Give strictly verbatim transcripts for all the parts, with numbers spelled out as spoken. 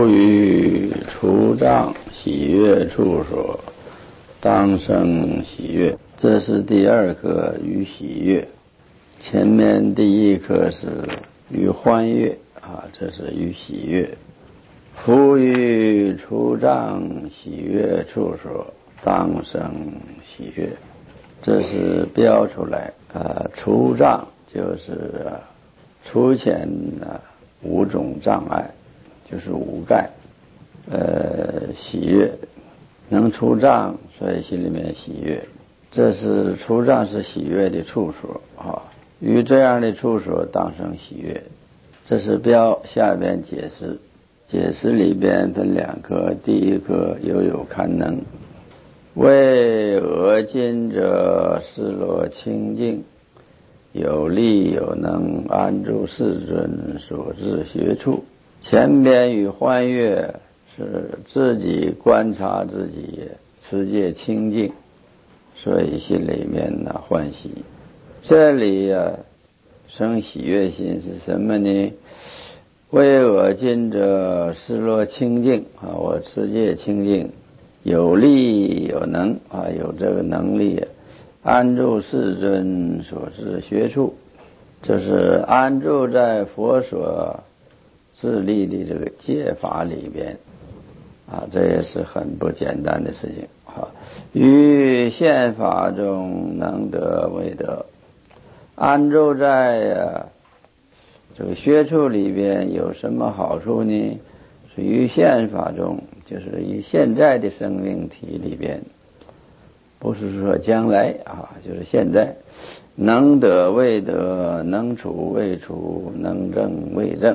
不于除障喜悦处所，当生喜悦。这是第二课与喜悦。前面第一课是与欢悦啊，这是与喜悦。夫于除障喜悦处所，当生喜悦。这是标出来啊，除障就是啊，除前啊五种障碍，就是五盖。呃，喜悦能除障，所以心里面喜悦。这是除障是喜悦的处所啊，于这样的处所当生喜悦。这是标，下边解释。解释里边分两科，第一科犹有堪能，为恶尽者失落清净，有力有能安住世尊所至学处。前边与欢悦是自己观察自己持戒清净，所以心里面呢欢喜。这里啊生喜悦心是什么呢？为我尽者失落清净啊，我持戒清净，有力有能啊，有这个能力安住世尊所至学处，就是安住在佛所自立的这个戒法里边啊，这也是很不简单的事情啊。于现法中能得为得，安住在啊这个学处里边有什么好处呢？是于现法中，就是于现在的生命体里边，不是说将来啊，就是现在，能得未得，能处未处，能证未证。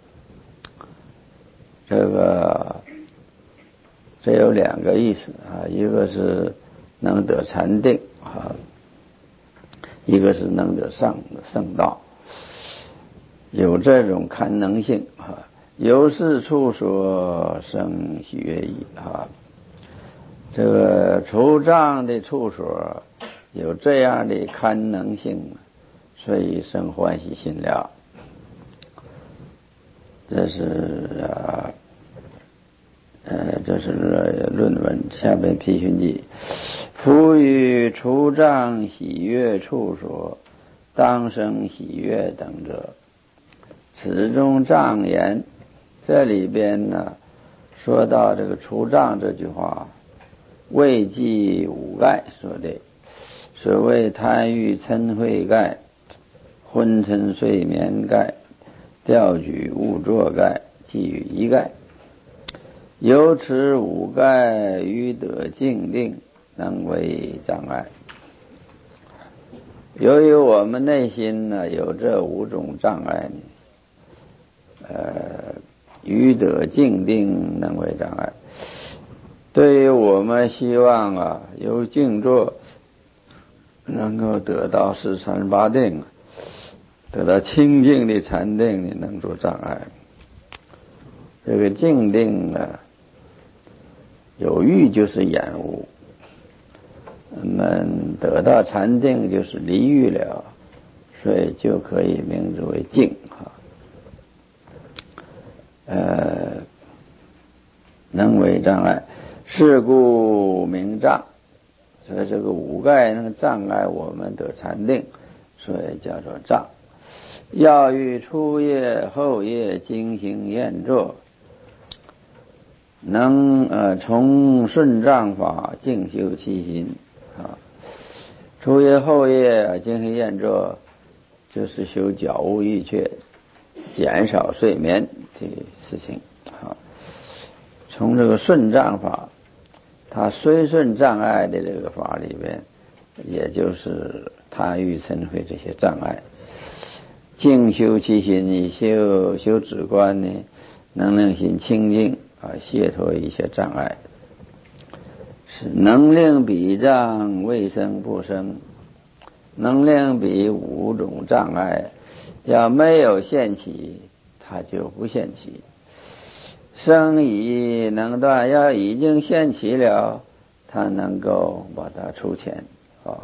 这个这有两个意思啊，一个是能得禅定啊，一个是能得上圣道。有这种堪能性啊，由是处所生喜悦意啊。这个除障的处所有这样的堪能性，所以生欢喜心了。这是啊，呃，这是论文下边批训记。夫于除障喜悦处所，当生喜悦等者，此中障言，这里边呢说到这个除障这句话，未记五盖说的，所谓贪欲嗔恚盖、昏沉睡眠盖、调举误作盖，即于一盖。由此五盖于得静定，能为障碍。由于我们内心呢有这五种障碍呢，呃，于得静定能为障碍。对于我们希望啊由静坐能够得到四禅八定，得到清净的禅定呢，能做障碍。这个静定呢，有欲就是厌恶，我们得到禅定就是离欲了，所以就可以名之为静啊。呃，能为障碍，是故名障。所以这个五盖能障碍我们得禅定，所以叫做障。要欲初夜后夜精行验作，能呃从顺障法静修其心啊。初夜后夜精行验作，就是修觉悟欲却，减少睡眠的事情啊。从这个顺障法，它随顺障碍的这个法里边，也就是贪欲嗔恚这些障碍。静修其心，你修修止观呢，能令心清净啊，解脱一些障碍，是能令彼障未生不生，能令彼五种障碍要没有现起，它就不现起。生已能断，要已经现起了，它能够把它除前啊。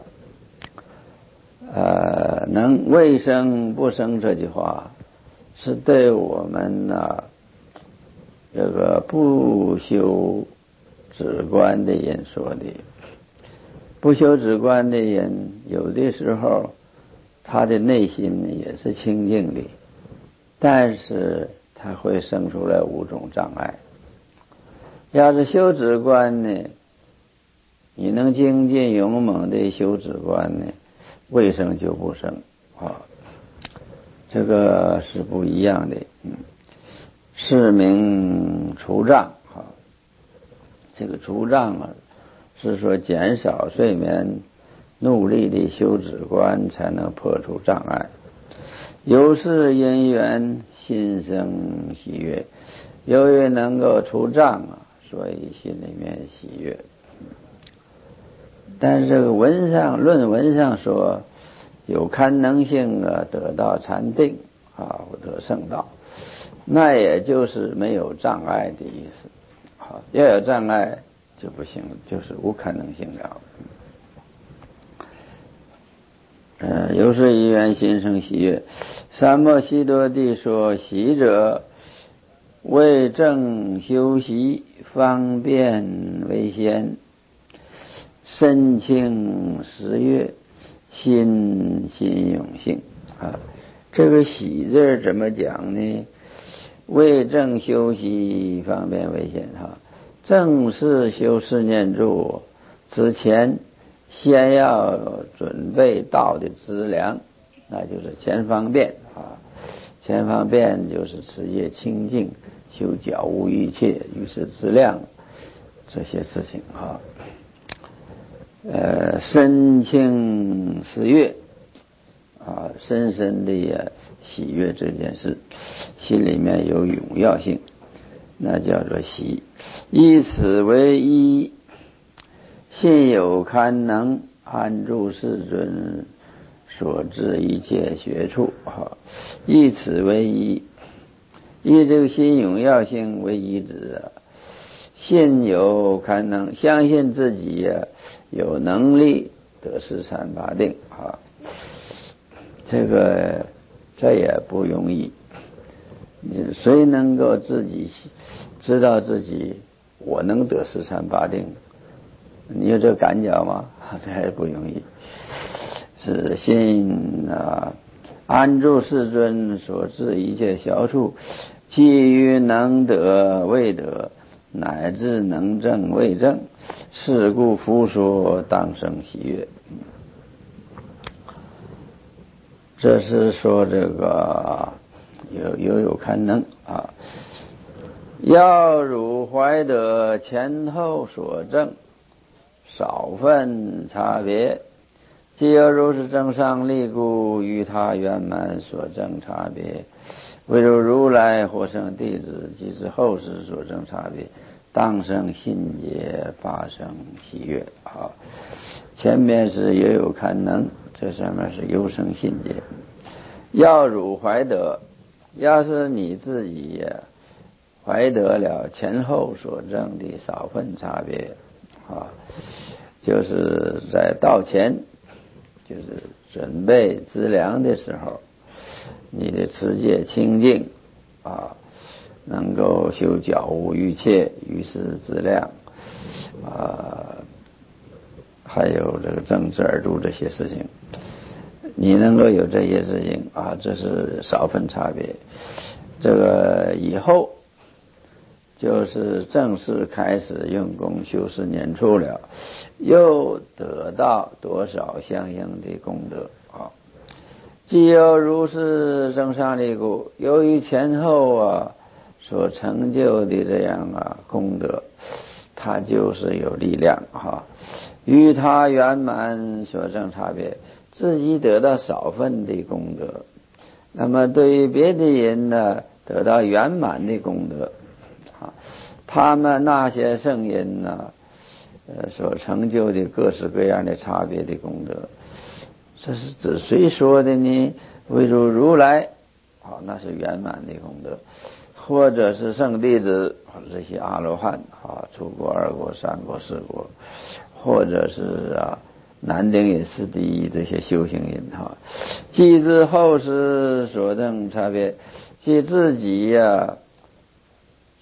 呃，能未生不生这句话，是对我们呢、啊、 这个不修止观的人说的。不修止观的人，有的时候他的内心也是清净的，但是他会生出来五种障碍。要是修止观呢，你能精进勇猛的修止观呢，未生就不生啊，这个是不一样的。嗯，是名除障啊，这个除障啊，是说减少睡眠，努力的修止观，才能破除障碍。有是因缘，心生喜悦。由于能够除障啊，所以心里面喜悦。但是这个文上论文上说，有堪能性啊，得到禅定啊，或得圣道，那也就是没有障碍的意思。好，要有障碍就不行，就是无可能性了。呃，有是因缘，心生喜悦。三摩悉多地说，喜者为正修习，方便为先，身轻时悦，心心永性啊。这个喜字怎么讲呢？为正修习，方便为先哈。正式修四念住之前，先要准备道的资粮，那就是前方便啊。前方便就是持戒清净，修觉悟一切，于是资粮这些事情啊。呃，身轻时悦啊，深深的喜悦这件事，心里面有荣耀性，那叫做喜。以此为一，信有堪能，安住世尊所至一切学处啊。以此为一，以这个心荣耀性为一指啊。信有堪能，相信自己呀、啊、有能力得十三八定啊，这个这也不容易。谁能够自己知道自己我能得十三八定？你有这感觉吗？这还不容易。是信啊，安住世尊所至一切小处，基于能得未得，乃至能证未证，是故复说当生喜悦。这是说这个有有有堪能啊，要汝怀得前后所证，少分差别。既有如是正上力故，与他圆满所证差别。唯如如来或生弟子，即是后世所证差别，当生信解，发生喜悦啊。前面是也有堪能，这上面是有生信解。要汝怀得，要是你自己怀得了前后所证的少分差别啊，就是在道前，就是准备资粮的时候，你的持戒清净啊，能够修觉悟一切，于是资粮啊，还有这个正知而住这些事情，你能够有这些事情啊，这是少分差别。这个以后就是正式开始用功修四念处了，又得到多少相应的功德啊？既有如是正上力故，由于前后啊所成就的这样啊功德，它就是有力量哈。与他圆满所证差别，自己得到少分的功德，那么对于别的人呢，得到圆满的功德啊。他们那些圣人呢，呃，所成就的各式各样的差别的功德，这是指谁说的呢？唯如如来，好，那是圆满的功德，或者是圣弟子，这些阿罗汉啊，初果、二果、三果、四果，或者是啊南顶隐士第一这些修行人哈，既知后世所证差别，即自己呀、啊、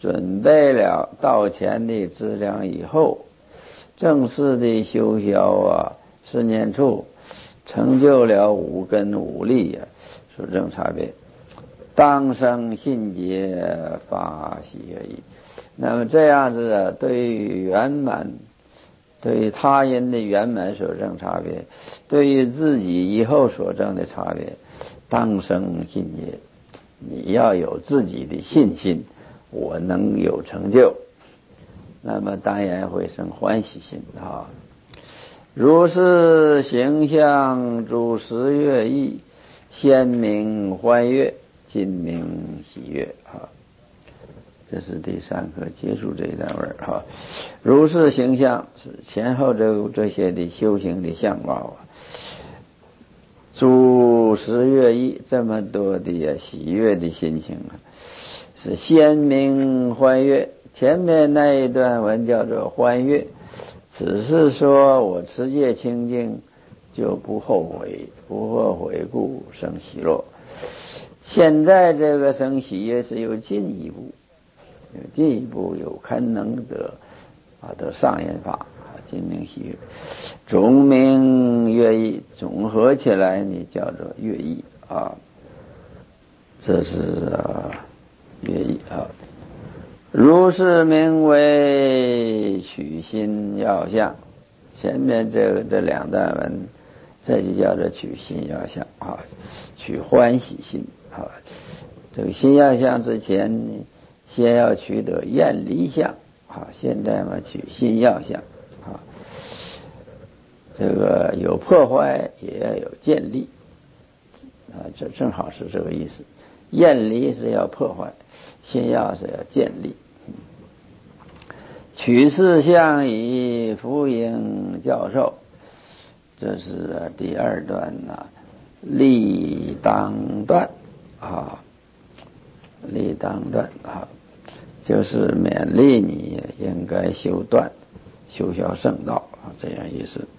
准备了道前的资粮以后，正式的修消啊十年处，成就了五根五力啊，属正差别，当生信解发喜悦意。那么这样子啊，对于圆满，对于他人的圆满所证差别，对于自己以后所证的差别，当生信解。你要有自己的信心，我能有成就，那么当然会生欢喜心啊。如是形象诸十月意，鲜明欢悦，尽明喜悦啊。这是第三课结束这一段文哈。如是形象是前后这这些的修行的相貌啊。诸十月意，这么多的喜悦的心情啊，是鲜明欢悦。前面那一段文叫做欢悦，只是说我持戒清净就不后悔，不后悔故生喜乐。现在这个生喜悦是有进一步，有进一步有堪能得啊得上缘法。尽明喜悦，总名乐意，总合起来呢叫做乐意啊。这是啊乐意啊。如是名为取心要相。前面这个这两段文，这就叫做取心要相啊，取欢喜心啊。这个心要相之前呢，先要取得厌离相啊，现在嘛取心要相。啊，这个有破坏也要有建立啊，这正好是这个意思。厌离是要破坏，心要是要建立。取事相以福应教授，这是第二段呐、啊，立当断啊，立当断啊，就是勉励你应该修断。修消圣道啊，这样意思。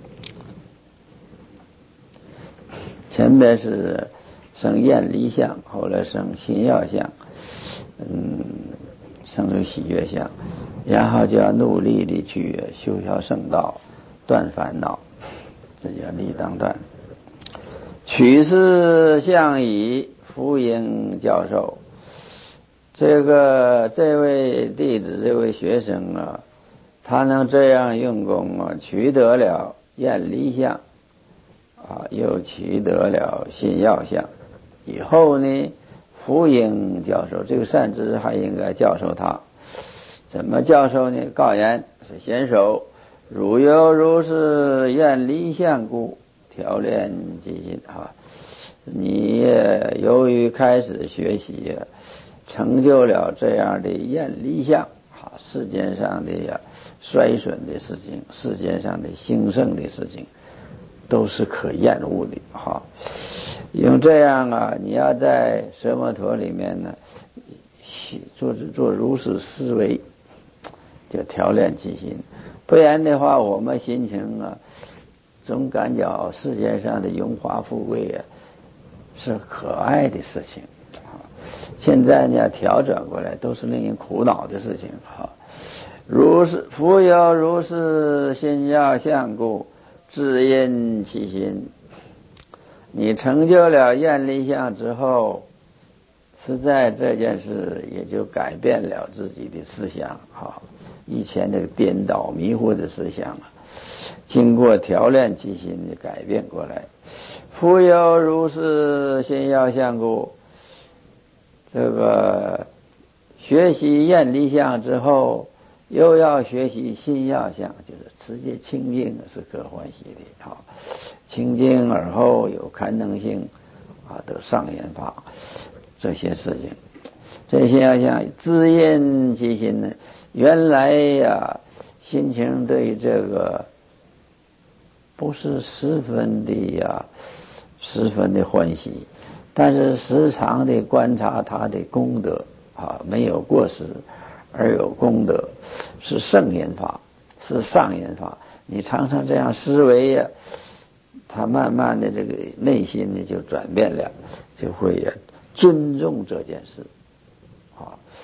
前面是生厌离相，后来生心要相，嗯，生出喜悦相，然后就要努力的去修消圣道，断烦恼，这叫立当断。取事相以福应教授，这个这位弟子，这位学生啊。他能这样用功啊，取得了厌离相啊，又取得了心要相，以后呢，福应教授这个善知还应该教授他，怎么教授呢？告言是贤首，汝有如是厌离相故，调练己心啊。你由于开始学习，成就了这样的厌离相啊，世间上的呀。衰损的事情，世界上的兴盛的事情，都是可厌恶的哈。用这样啊，你要在奢摩陀里面呢，做做如是思维，就调练其心。不然的话，我们心情啊，总感觉世界上的荣华富贵啊，是可爱的事情。现在呢，调整过来都是令人苦恼的事情哈。如是福有如是心要相故，自因其心。你成就了厌离相之后，实在这件事也就改变了自己的思想哈。以前那个颠倒迷糊的思想啊，经过调练其心的改变过来。福有如是心要相故，这个学习厌离相之后。又要学习心要相，就是持戒清净是可欢喜的。好，清净而后有堪能性啊，得上缘法，这些事情，这些要相自因其心呢。原来呀、啊，心情对这个不是十分的呀，十分的欢喜，但是时常的观察他的功德啊，没有过失。而有功德，是圣言法，是上言法。你常常这样思维呀、啊，他慢慢的这个内心呢就转变了，就会呀、啊、尊重这件事啊。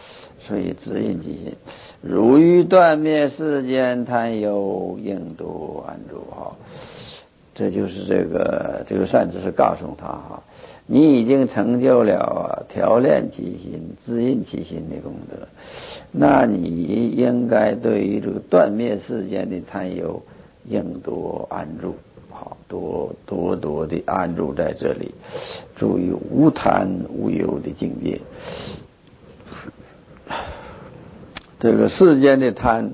所以自印其心。如欲断灭世间贪忧，应度安住哈。这就是这个这个善知识告诉他哈，你已经成就了调练其心、自印其心的功德，那你应该对于这个断灭世间的贪忧，应多安住，好多多多的安住在这里，注意无贪无忧的境界。这个世间的贪，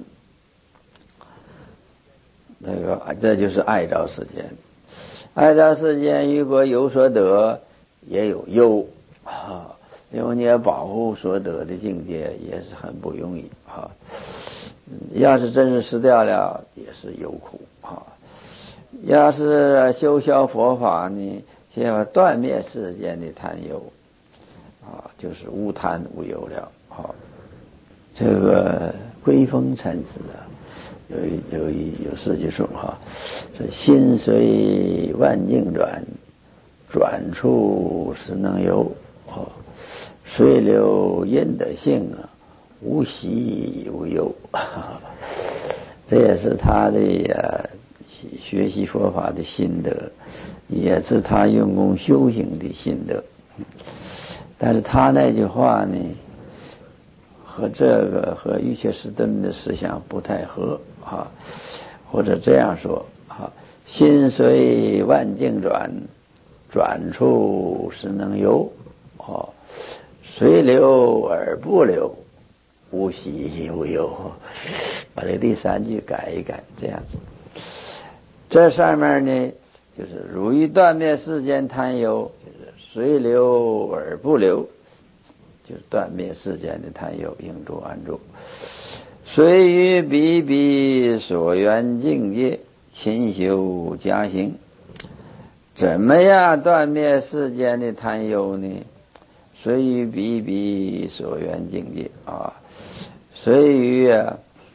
这个这就是爱着世间，爱着世间，如果有所得，也有忧啊，因为你要保护所得的境界，也是很不容易啊。要是真是失掉了，也是有苦啊。要是修消佛法呢，先要断灭世间的贪忧啊，就是无贪无忧了啊。这个归峰禅师啊，有一有一有四句说哈，说心随万境转，转处实能游，哦，水流因得性啊，无喜无忧。这也是他的呃学习佛法的心得，也是他用功修行的心得。但是他那句话呢，和这个和瑜伽师敦的思想不太合啊，或者这样说啊，心随万境转，转处实能游，啊，随流而不流，无喜无忧。把这第三句改一改，这样子。这上面呢，就是如欲断灭世间贪忧，就是随流而不流，就是断灭世间的贪忧，应住安住。随于彼彼所缘境界，勤修加行。怎么样断灭世间的贪忧呢？随于彼彼所缘境界啊，随于啊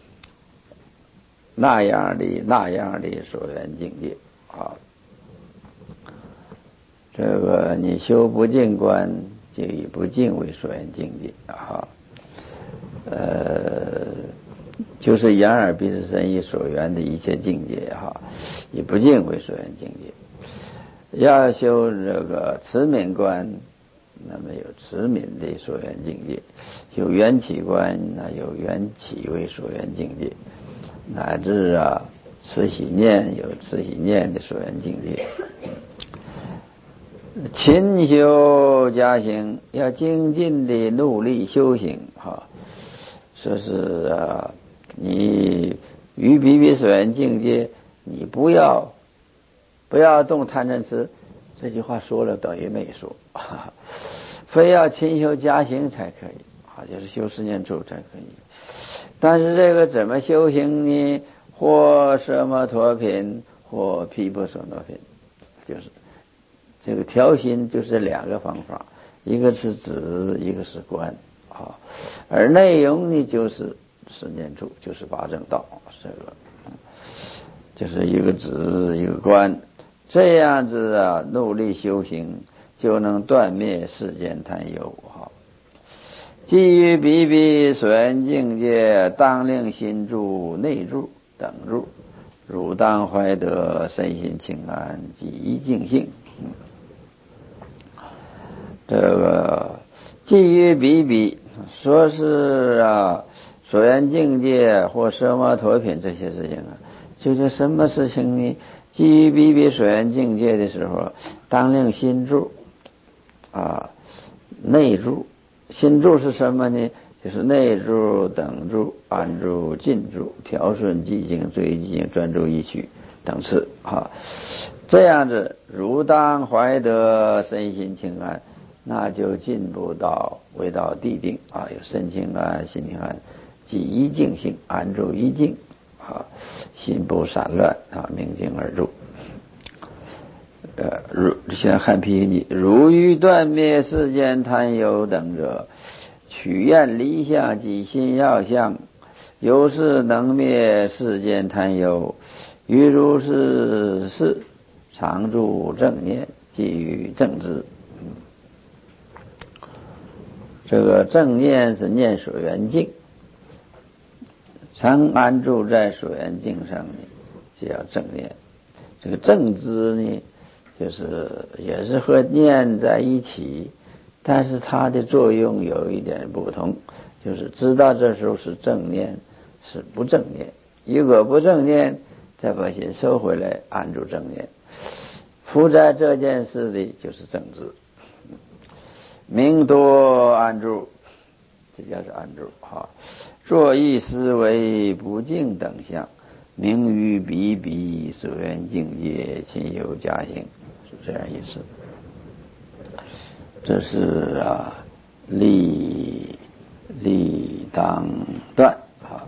那样的那样的所缘境界啊。这个你修不净观，就以不净为所缘境界啊。呃，就是眼耳鼻舌身意所缘的一切境界哈，以不净为所缘境界。要修这个持悯观，那么有持悯的所缘境界；有缘起观，那有缘起为所缘境界；乃至啊持喜念，有持喜念的所缘境界。勤修加行，要精进的努力修行哈。说是啊，你于彼彼所缘境界，你不要不要动贪嗔痴，这句话说了等于没说，非要勤修加行才可以啊，就是修十念处才可以。但是这个怎么修行呢？或奢摩陀品，或毗婆舍那品，就是这个调心，就是两个方法，一个是止，一个是观啊。而内容呢，就是十念处，就是八正道，这个就是一个止，一个观，这样子啊，努力修行就能断灭世间贪忧哈。基于彼彼所缘境界，当令心住、内住、等住，汝当怀得身心清安，即一净性。嗯，这个基于彼彼，说是啊，所缘境界或奢摩陀品这些事情啊，就是什么事情呢？基于彼彼所缘境界的时候，当令心住啊，内住。心住是什么呢？就是内住、等住、安住、静住、调顺寂静、追寂静、专注一取等次啊。这样子，如当怀得身心清安，那就进步到为到地定啊，有身清安、心清安，即一静性，安住一静啊，心不散乱啊，明静而住。呃，如像汉批记，如欲断灭世间贪忧等者，取厌离相及心要相，由是能灭世间贪忧。于如是事，常住正念，即于正知。 这个正念是念所缘境，常安住在所缘境上呢，就叫正念。这个正知呢，就是也是和念在一起，但是它的作用有一点不同，就是知道这时候是正念，是不正念。如果不正念，再把心收回来，安住正念。负责这件事的就是正知，明多安住，这叫做安住哈。作意思维不净等相，明于彼彼所缘境界，亲有加行，是这样意思。这是啊，立立当断啊。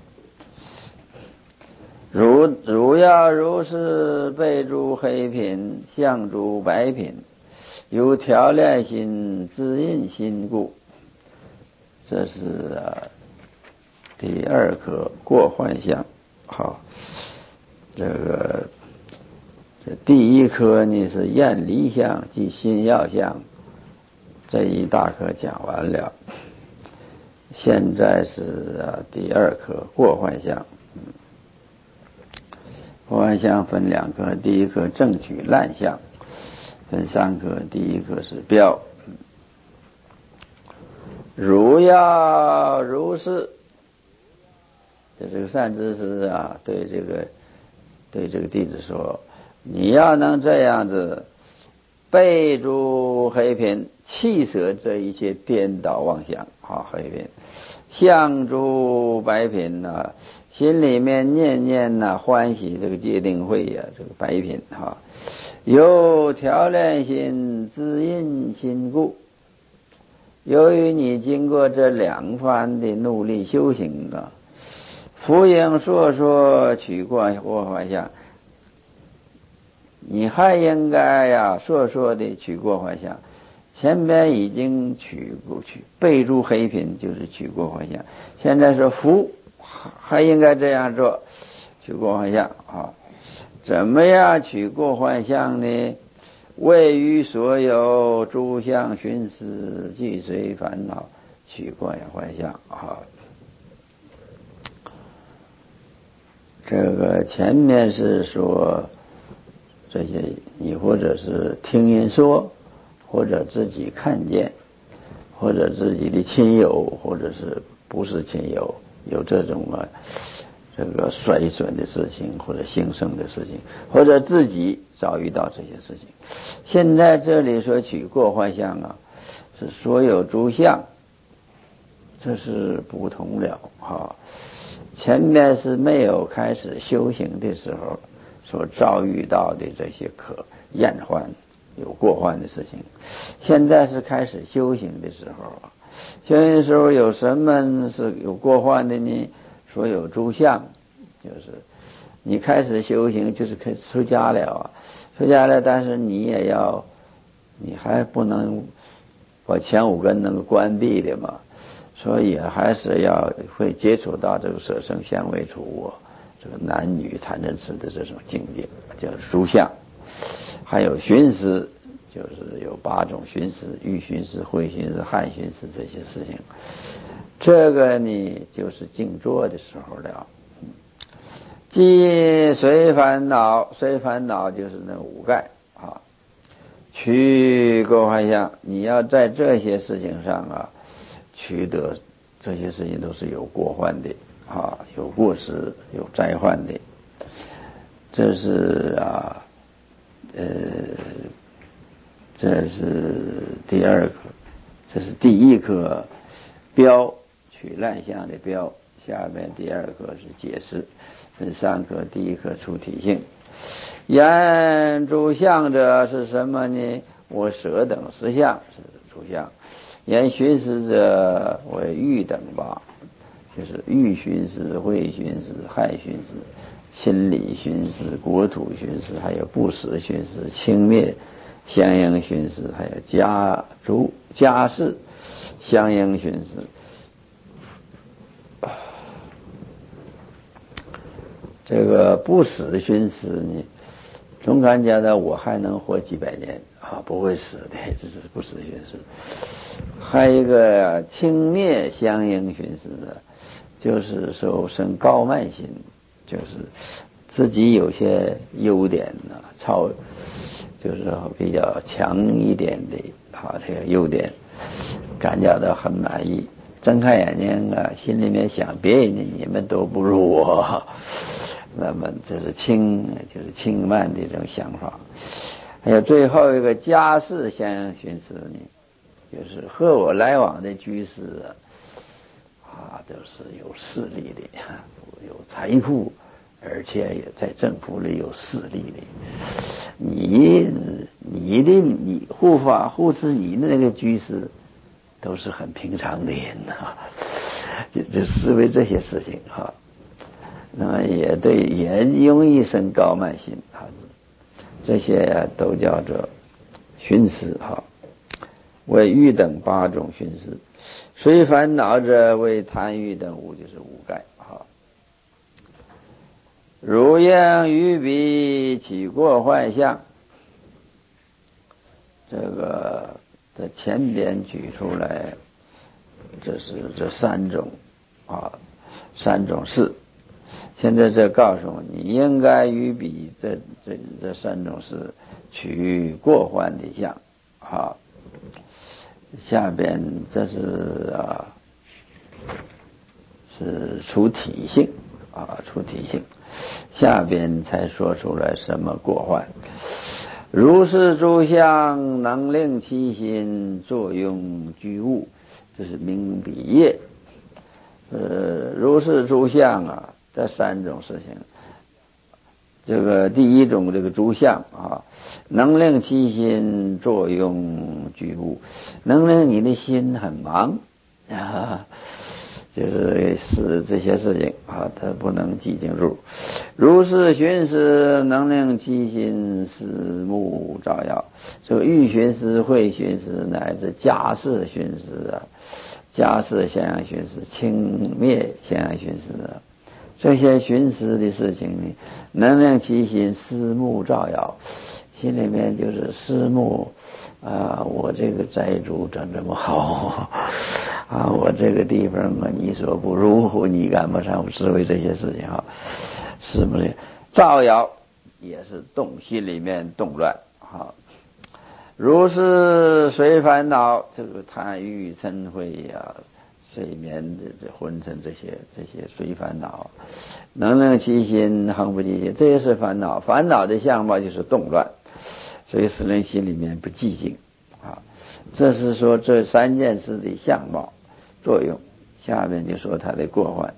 如如要如是背诸黑品，相诸白品，有调练心、自印心故。这是啊，第二课过幻相。好，这个这第一课呢是厌离相即心要相，这一大课讲完了。现在是啊第二课过幻相。过幻相分两课，第一课正取滥相，分三课，第一课是标。如要如是，这这个善知识啊，对这个对这个弟子说，你要能这样子背诸黑品，弃舍这一切颠倒妄想啊，黑品相诸白品啊，心里面念念呐、啊、欢喜这个戒定慧呀、啊，这个白品哈、啊，有调练心、自印心故。由于你经过这两番的努力修行啊，福应说说取过过幻相，你还应该呀说说的取过幻相。前边已经取过去背诸黑品，就是取过幻相。现在说福还应该这样做，取过幻相啊。怎么样取过幻相呢？位于所有诸相寻思，即随烦恼，取过幻相啊。这个前面是说这些，你或者是听人说，或者自己看见，或者自己的亲友，或者是不是亲友，有这种啊这个衰损的事情，或者兴盛的事情，或者自己遭遇到这些事情。现在这里说取过幻相啊，是所有诸相，这是不同了啊。前面是没有开始修行的时候所遭遇到的这些可厌患、有过患的事情，现在是开始修行的时候啊。修行的时候有什么是有过患的呢？所有诸相，就是你开始修行就是开始出家了啊，出家了，但是你也要，你还不能把前五根能够关闭的嘛。所以还是要会接触到这个色声香味触物，这个男女贪嗔痴的这种境界，叫诸相。还有寻思，就是有八种寻思：欲寻思、慧寻思、害寻思这些事情。这个呢，就是静坐的时候了。即随烦恼，随烦恼就是那五盖啊。取过幻相，你要在这些事情上啊。取得这些事情都是有过患的啊，有过失、有灾患的。这是啊，呃，这是第二课，这是第一课标取滥相的标。下面第二课是解释，分三课，第一课出体性。言诸相者是什么呢？我舍等十相是诸相。言寻思者为欲等吧，就是欲寻思、慧寻思、害寻思、亲理寻思、国土寻思，还有不死寻思、轻蔑相应寻思，还有家族家事相应寻思。这个不死的寻思呢，总感觉到我还能活几百年啊，不会死的，这是不死寻思。 还有一个轻蔑相应寻思的，就是说生高慢心，就是自己有些优点呢，超就是说比较强一点的啊，这个优点感觉到很满意。睁开眼睛啊，心里面想别人你们都不如我，那么这是轻，就是轻慢的这种想法。还有最后一个家世相应寻思呢，就是和我来往的居士啊，都是有势力的，有财富，而且也在政府里有势力的。你你的你护法护持你的那个居士都是很平常的人啊，就就思维这些事情哈，那么也对，也容易生高慢心啊，这些都叫做寻思哈。为欲等八种寻思，随烦恼者为贪欲等五，就是五盖哈。如应于彼起过幻象，这个在前边举出来，这是这三种啊，三种事。现在这告诉你，应该于彼这这这三种事取过患的相啊。下边这是啊，是出体性啊，出体性。下边才说出来什么过患。如是诸相能令其心作用居物，这是明彼业。呃，如是诸相啊，这三种事情。这个第一种这个诸相啊，能令其心作用居物，能令你的心很忙啊，就是是这些事情啊，它不能寂静住。如是寻思，能令其心思目照耀。这个欲寻思、会寻思，乃至家事寻思啊，家事相应寻思、轻蔑相应寻思啊。这些寻思的事情呢，能令其心思目照耀，心里面就是思慕啊，我这个宅主整这么好啊，我这个地方啊，你所不如，你赶不上，思维这些事情啊，是不是？照耀也是动，心里面动乱啊。如是随烦恼，这个贪欲嗔恚呀。睡眠的这昏沉这些这些随烦恼，能令其心恒不寂静，这也是烦恼。烦恼的相貌就是动乱，所以使人心里面不寂静啊。这是说这三件事的相貌作用。下面就说它的过患。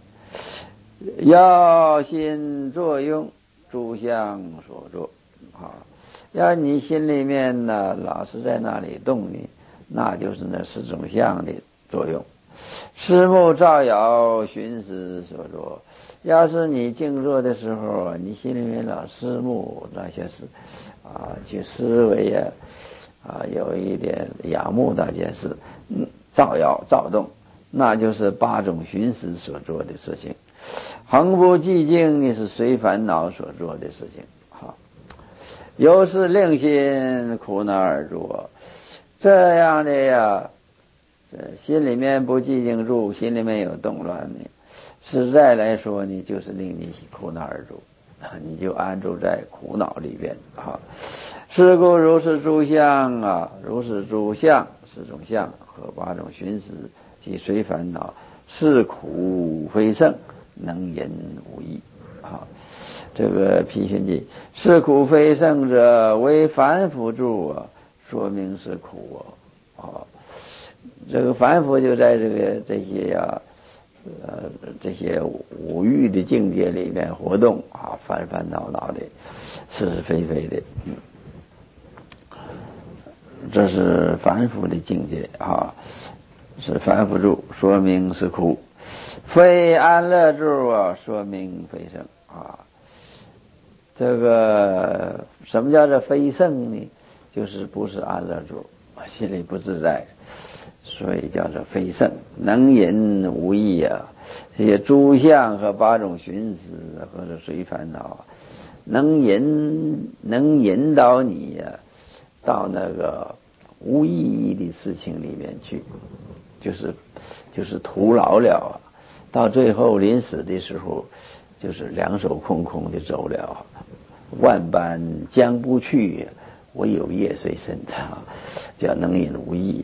要心作用，诸相所作啊。要你心里面呢老是在那里动呢，那就是那四种相的作用。思目照耀，寻思所作。要是你静坐的时候，你心里面老思目那些事啊，去思维啊，啊，有一点仰慕那件事，嗯，照耀躁动，那就是八种寻思所做的事情。恒不寂静，你是随烦恼所做的事情。好，有时令心苦恼而住，这样的呀。这心里面不寂静住，心里面有动乱呢，实在来说呢，就是令你苦恼而住，你就安住在苦恼里边啊。是故如是诸相啊，如是诸相，四种相和八种寻思及随烦恼，是苦非胜，能言无益啊。这个批评记，是苦非胜者，为凡夫住啊，说明是苦啊。啊这个凡夫就在这个这些啊，呃，这些五欲的境界里面活动啊，烦烦恼恼的，是是非非的，嗯，这是凡夫的境界啊，是凡夫住，说明是苦；非安乐住啊，说明非胜啊。这个什么叫做非胜呢？就是不是安乐住，心里不自在。所以叫做非胜，能引无益啊。这些诸相和八种寻思或者随烦恼，能引能引导你呀、啊，到那个无意义的事情里面去，就是就是徒劳了啊！到最后临死的时候，就是两手空空的走了，万般将不去，唯有业随身啊，叫能引无益。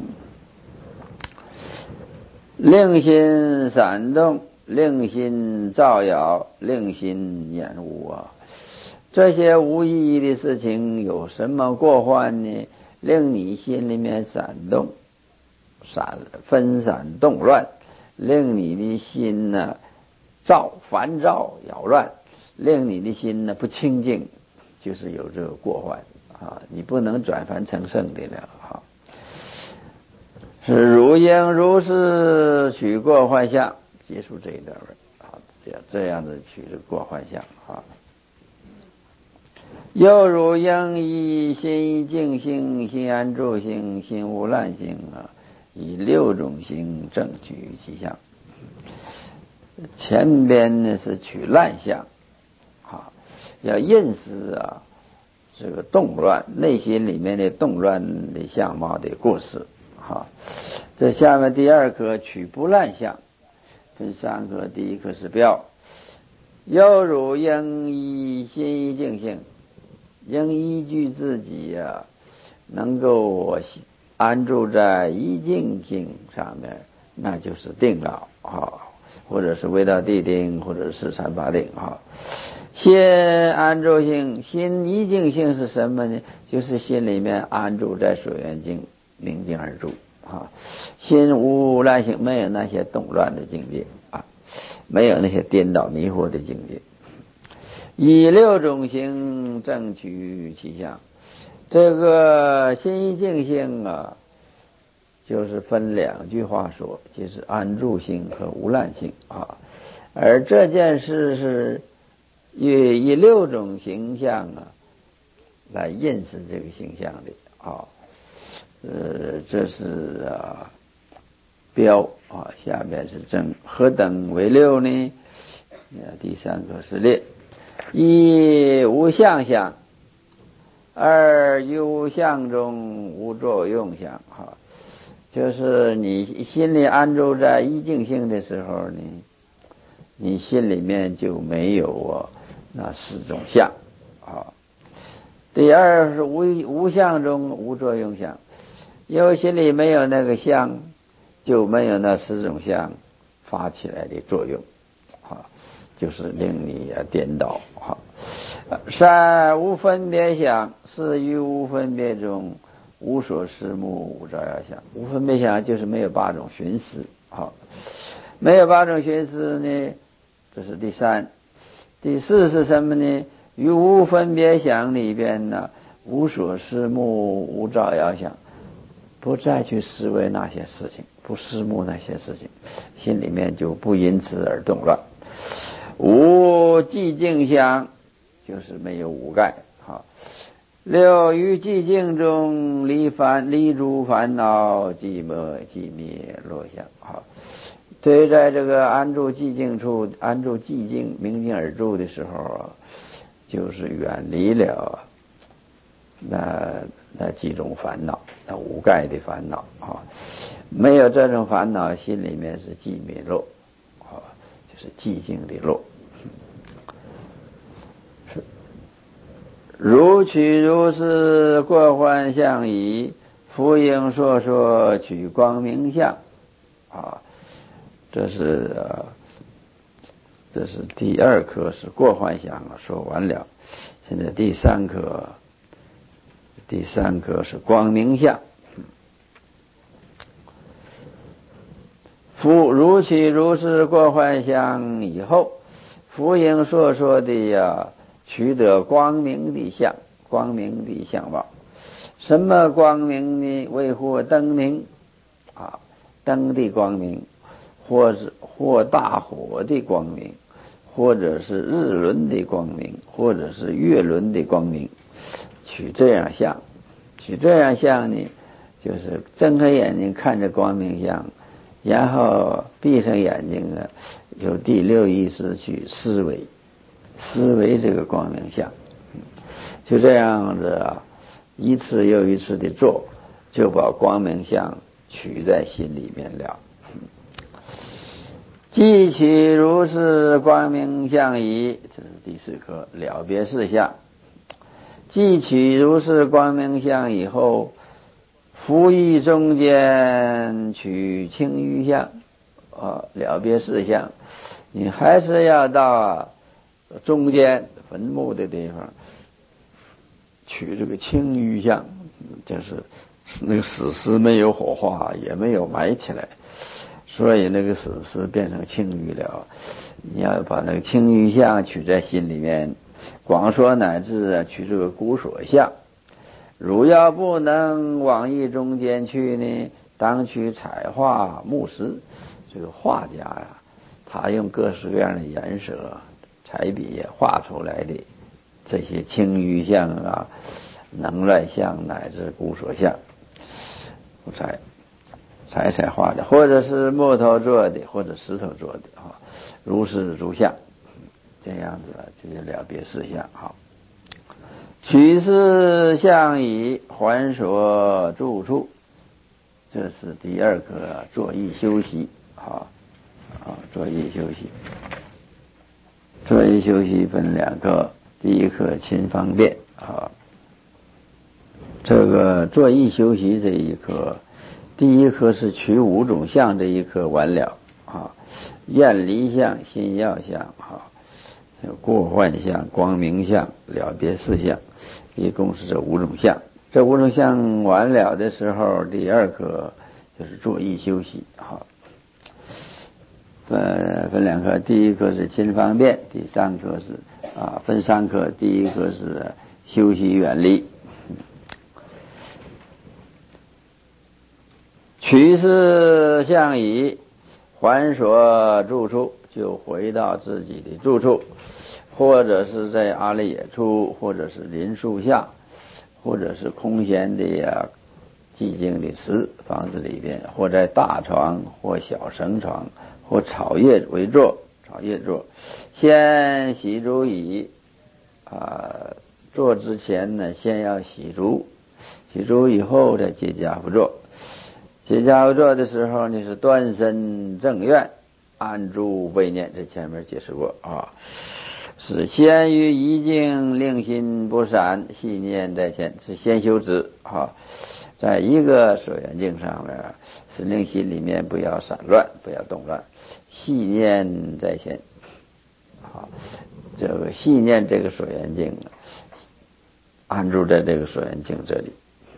令心闪动，令心造谣，令心厌恶啊！这些无意义的事情有什么过患呢？令你心里面闪动、散分散动乱，令你的心呢躁烦躁扰乱，令你的心呢不清净，就是有这个过患啊！你不能转凡成圣的了啊！是如应如是取过幻相，结束这一段文啊，这样这样子取这过幻相啊。又如应以心净性、心安住性、心无滥性啊，以六种性正取其相。前边呢是取滥相啊，要认识啊这个动乱，内心里面的动乱的相貌的故事啊。这下面第二课取不滥相，分三课，第一课是标。又如应以心一净性，应依据自己呀、啊，能够安住在一净性上面，那就是定了啊，或者是唯道谛定，或者是四禅八定啊。心安住性，心一净性是什么呢？就是心里面安住在所缘境，宁静而住啊。心无滥性，没有那些动乱的境界啊，没有那些颠倒迷惑的境界。以六种行正取其相，这个心一净性啊，就是分两句话说，就是安住性和无滥性啊。而这件事是以以六种形象啊来认识这个形象的啊。呃，这是啊标啊，下面是正，何等为六呢？第三个是列。一无相相，二于无相中无作用相哈，就是你心里安住在一净性的时候呢，你心里面就没有啊那四种相啊。第二是无无相中无作用相，因为心里没有那个相，就没有那四种相发起来的作用啊。就是令你啊颠倒哈。三无分别想，四于无分别中无所思目无照耀相。无分别想就是没有八种寻思哈，没有八种寻思呢，这是第三。第四是什么呢？于无分别想里边呢，无所思目无照耀相，不再去思维那些事情，不思慕那些事情，心里面就不因此而动乱。无寂静相，就是没有五盖哈。六于寂静中离烦离诸烦恼，寂寞寂灭落相哈。所以在这个安住寂静处，安住寂静明静而住的时候啊，就是远离了那那几种烦恼，那五盖的烦恼啊。没有这种烦恼，心里面是寂灭落啊，就是寂静的落。如取如是过幻相矣，复应说说取光明相啊。这是啊，这是第二课是过幻相说完了，现在第三课，第三课是光明相。复如取如是过幻相以后，复应说说的呀。取得光明的相，光明的相貌。什么光明呢？为或灯明啊，灯的光明，或是或大火的光明，或者是日轮的光明，或者是月轮的光明。取这样相，取这样相呢，就是睁开眼睛看着光明相，然后闭上眼睛呢，有第六意识去思维。思维这个光明相，就这样子啊，一次又一次的做， 就把光明相取在心里面了。既取如是光明相矣，这是第四课了别事相。既取如是光明相以后，复于中间取清余相，啊，了别事相，你还是要到中间坟墓的地方取这个清余相，就是那个死尸没有火化，也没有埋起来，所以那个死尸变成清余了。你要把那个清余相取在心里面，广说乃至取这个古所相。如要不能往诣中间去呢，当取彩画木石。这个画家呀，他用各式各样的颜色、彩笔画出来的这些清余相啊、能来相乃至古所相，彩彩彩画的，或者是木头做的，或者石头做的啊，如是如相，这样子这就了别事相哈。取是相以还所住处，这是第二课坐诣修习啊啊，坐诣修习，坐诣修习分两课，第一课勤方便啊。这个坐诣修习这一课，第一课是取五种相，这一课完了啊，厌离相、心要相啊，过患相、光明相、了别事相，一共是这五种相。这五种相完了的时候，第二课就是坐诣修习啊。分分两课，第一课是勤方便，第三课是啊分三课，第一课是修习远离。取是相以还所住处，就回到自己的住处，或者是在阿赖耶处，或者是林树下，或者是空闲的呀寂静的池房子里边，或在大床或小绳床或草叶为坐，草叶坐，先洗足以啊，坐之前呢，先要洗足，洗足以后再结跏趺坐。结跏趺坐的时候，你是端身正愿，安住悲念，这前面解释过啊。是先于一境，令心不散，细念在前，是先修止啊。在一个所缘境上面，是令心里面不要散乱，不要动乱，细念在前。好，这个细念这个所缘境，安住在这个所缘境这里。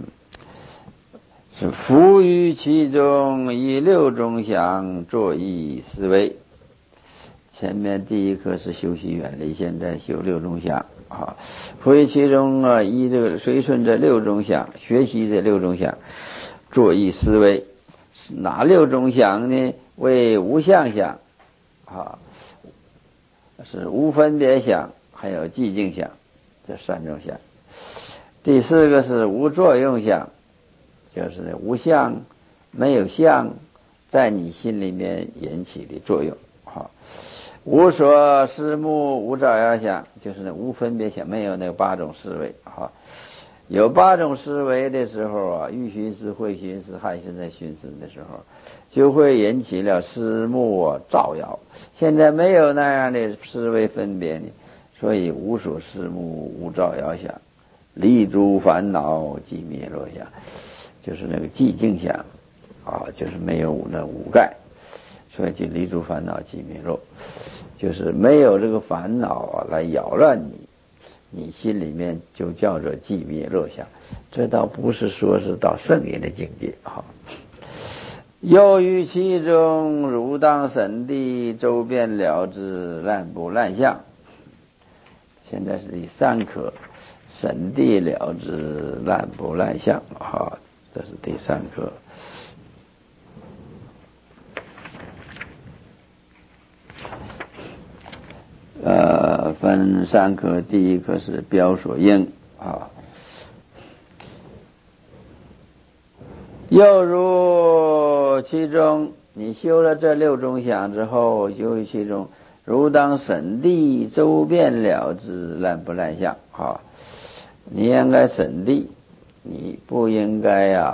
是伏于其中，以六种想作意思维。前面第一课是修习远离，现在修六种想啊。伏于其中啊，依这个随顺这六种想，学习这六种想，作意思维。哪六种想呢？为无相想啊，是无分别想，还有寂静想，这三种想。第四个是无作用想。就是无相，没有相在你心里面引起的作用。好，无所思目，无照妖想，就是那无分别想，没有那八种思维。好，有八种思维的时候啊，欲寻思、会寻思、害现在寻思的时候，就会引起了思目啊照妖。现在没有那样的思维分别呢，所以无所思目，无照妖想，离诸烦恼即灭落想。就是那个寂静想啊，就是没有那五盖，所以就离诸烦恼即灭落，就是没有这个烦恼啊来扰乱你，你心里面就叫做寂灭落想。这倒不是说是到圣人的境界啊。又于其中，如当审谛，周遍了知，烂不烂相。现在是第三课，审谛了知，烂不烂相啊。这是第三课。呃，分三课，第一课是标所应啊。又如其中，你修了这六种想之后，由于其中，如当审谛，周遍了知，烂不烂相啊。你应该审谛，你不应该啊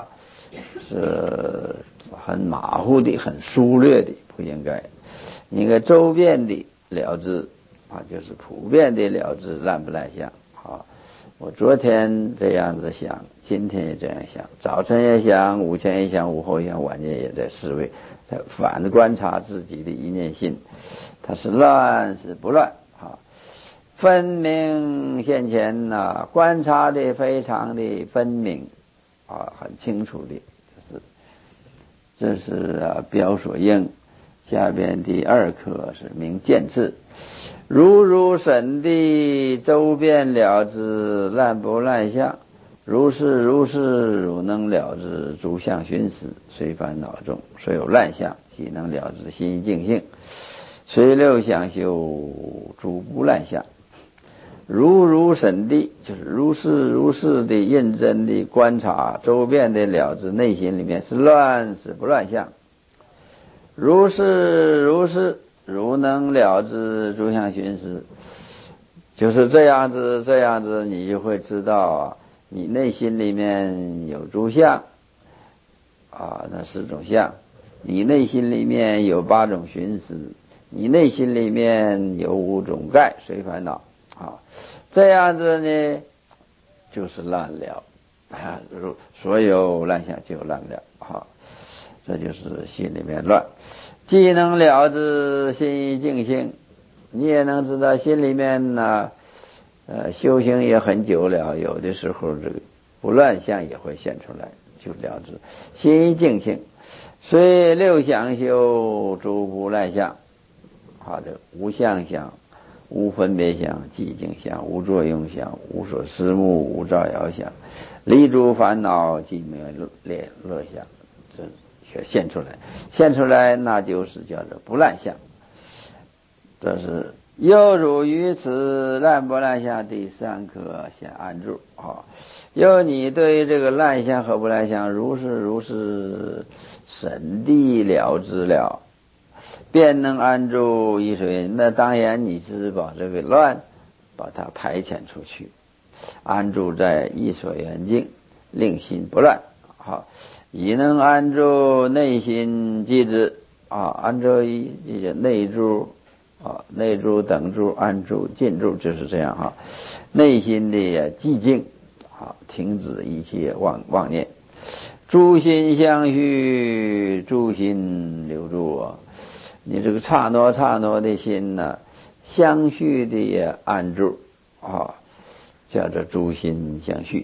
是很马虎的、很疏略的，不应该。应该周遍的了知啊，就是普遍的了知烂不烂相啊。我昨天这样子想，今天也这样想，早晨也想，午前也想，午后也想，晚间也在思维，反观察自己的一念心，它是乱是不乱啊？分明现前呐、啊，观察的非常的分明啊，很清楚的，这是这是啊表所应。下边第二课是明见智，如如审地周遍了知烂不烂相，如是如是汝能了知诸相寻思，虽烦恼中虽有烂相，即能了知心净性，虽六相修诸不烂相。如如审地就是如是如是的认真的观察，周遍的了知内心里面是乱是不乱相。如是如是如能了知诸相寻思，就是这样子这样子，你就会知道啊，你内心里面有诸相啊，那四种相，你内心里面有八种寻思，你内心里面有五种盖随烦恼啊，这样子呢就是烂了啊，所有烂相就烂了啊，这就是心里面乱。既能了知心净性，你也能知道心里面呢，呃，修行也很久了，有的时候这个不乱相也会现出来，就了知心净性。虽六相修诸不烂相，好的，无相相、无分别相、寂静相、无作用相、无所思慕、无造谣相，离诸烦恼即没有乐乐相，这却现出来，现出来那就是叫做不烂相。这是又如于此烂不烂相第三课先安住啊。又你对这个烂相和不烂相如是如是审地了知了，便能安住一水。那当然你是把这个乱把它排遣出去，安住在一所缘境，令心不乱。好，已能安住内心即知啊，安住一这个内住啊，内住等住安住尽住就是这样哈。内心的寂静啊，停止一切妄妄念，诸心相续，诸心留住啊。你这个刹那刹那的心呢、啊，相续的安住啊，叫做诸心相续。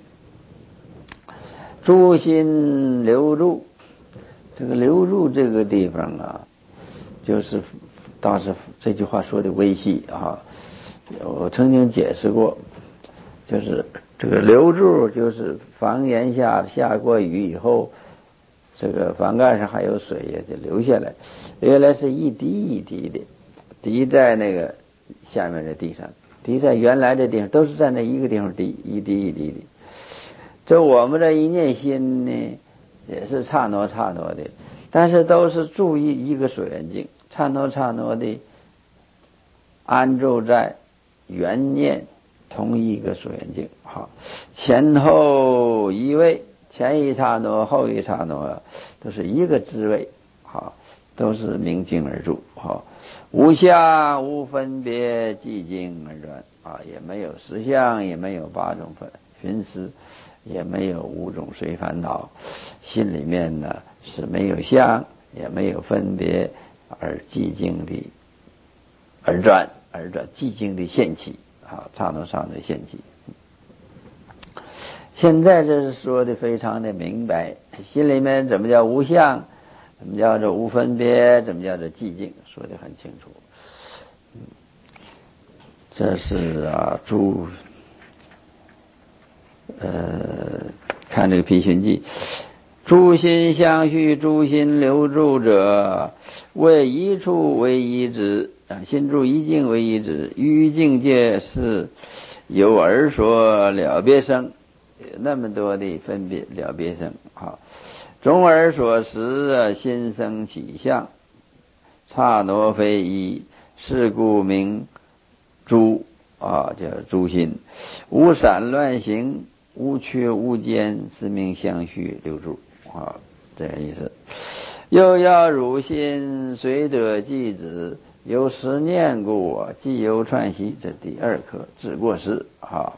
诸心流入，这个流入这个地方啊，就是倒是这句话说的微细啊。我曾经解释过，就是这个流入就是房檐下下过雨以后，这个房盖上还有水也就流下来，原来是一滴一滴的滴在那个下面的地上，滴在原来的地方，都是在那一个地方滴，一滴一滴的。这我们这一念心呢，也是刹那刹那的，但是都是注意一个所缘境，刹那刹那的安住在原念同一个所缘境。好，前后一位，前一刹那后一刹那都是一个滋味，好，都是明镜而住。好，无相无分别，寂静而转啊，也没有实相，也没有八种分寻思，也没有五种随烦恼，心里面呢是没有相，也没有分别，而寂静的而转而转，寂静的现起啊，刹那刹那现起。现在这是说的非常的明白，心里面怎么叫无相，怎么叫做无分别，怎么叫做寂静，说的很清楚。这是啊，诸呃，看这个毗寻记，诸心相续，诸心留住者，为一处为一止啊，心住一境为一止，于境界是有而说了别生，那么多的分别了别生啊，终而所识，心生起相，刹那非一，是故名诸啊，叫诸心，无散乱行，无缺无间，是名相续留住。 啊，这个意思。又要汝心虽得记之，有十念故啊，既有串习，这第二课止过失啊，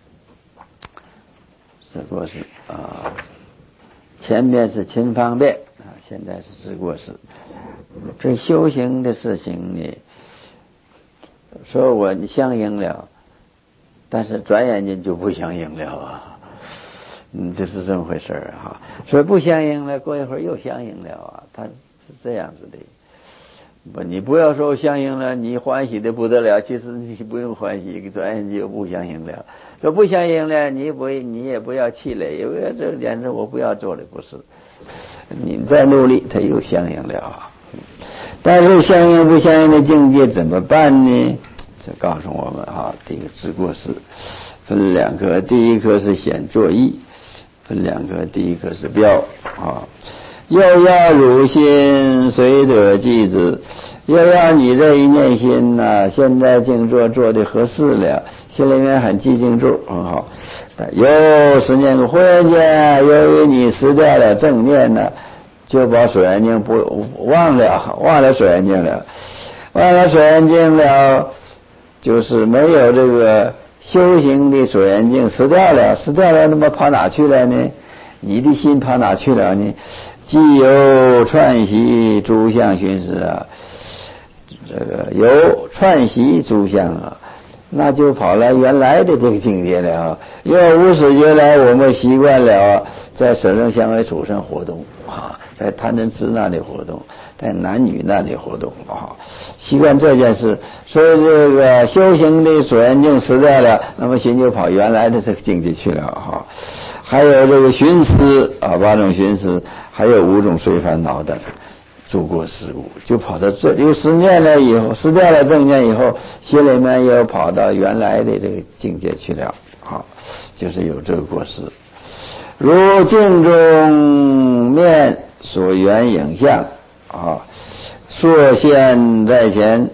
止过失啊，前面是勤方便啊，现在是止过失。这修行的事情呢，说我相应了，但是转眼间就不相应了啊，嗯，就是这么回事儿哈。说不相应了，过一会儿又相应了啊，它是这样子的。不，你不要说相应了，你欢喜的不得了，其实你不用欢喜，转眼间就不相应了。说不相应了，你不你也不要气馁，因为这简直我不要做的不是，你再努力，它又相应了啊。但是相应不相应的境界怎么办呢？这告诉我们哈，这个止过失分两科，第一科是显作意，分两科，第一科是标啊。又要汝心虽得记之，又要你这一念心呐、啊，现在静坐做的合适了，心里面很寂静住，很好。有十念忽然间，由于你失掉了正念呢，就把水眼镜不忘了，忘了水眼镜了，忘了水眼镜了，就是没有这个修行的水眼镜，失掉了，失掉了，那么跑哪去了呢？你的心跑哪去了呢？既有串习诸相寻思啊，这个有串习诸相啊，那就跑了原来的这个境界了啊。因为无始劫来我们习惯了在舍生相为处上活动啊，在贪嗔痴那里活动，在男女那里活动啊，习惯这件事，所以这个修行的所缘境失掉了，那么心就跑原来的这个境界去了哈。还有这个寻思啊，八种寻思，还有五种随烦恼的诸过失误，就跑到这有失念了以后，失掉了正念以后，心里面又跑到原来的这个境界去了，好，就是有这个过失。如镜中面所缘影像啊，所现在前，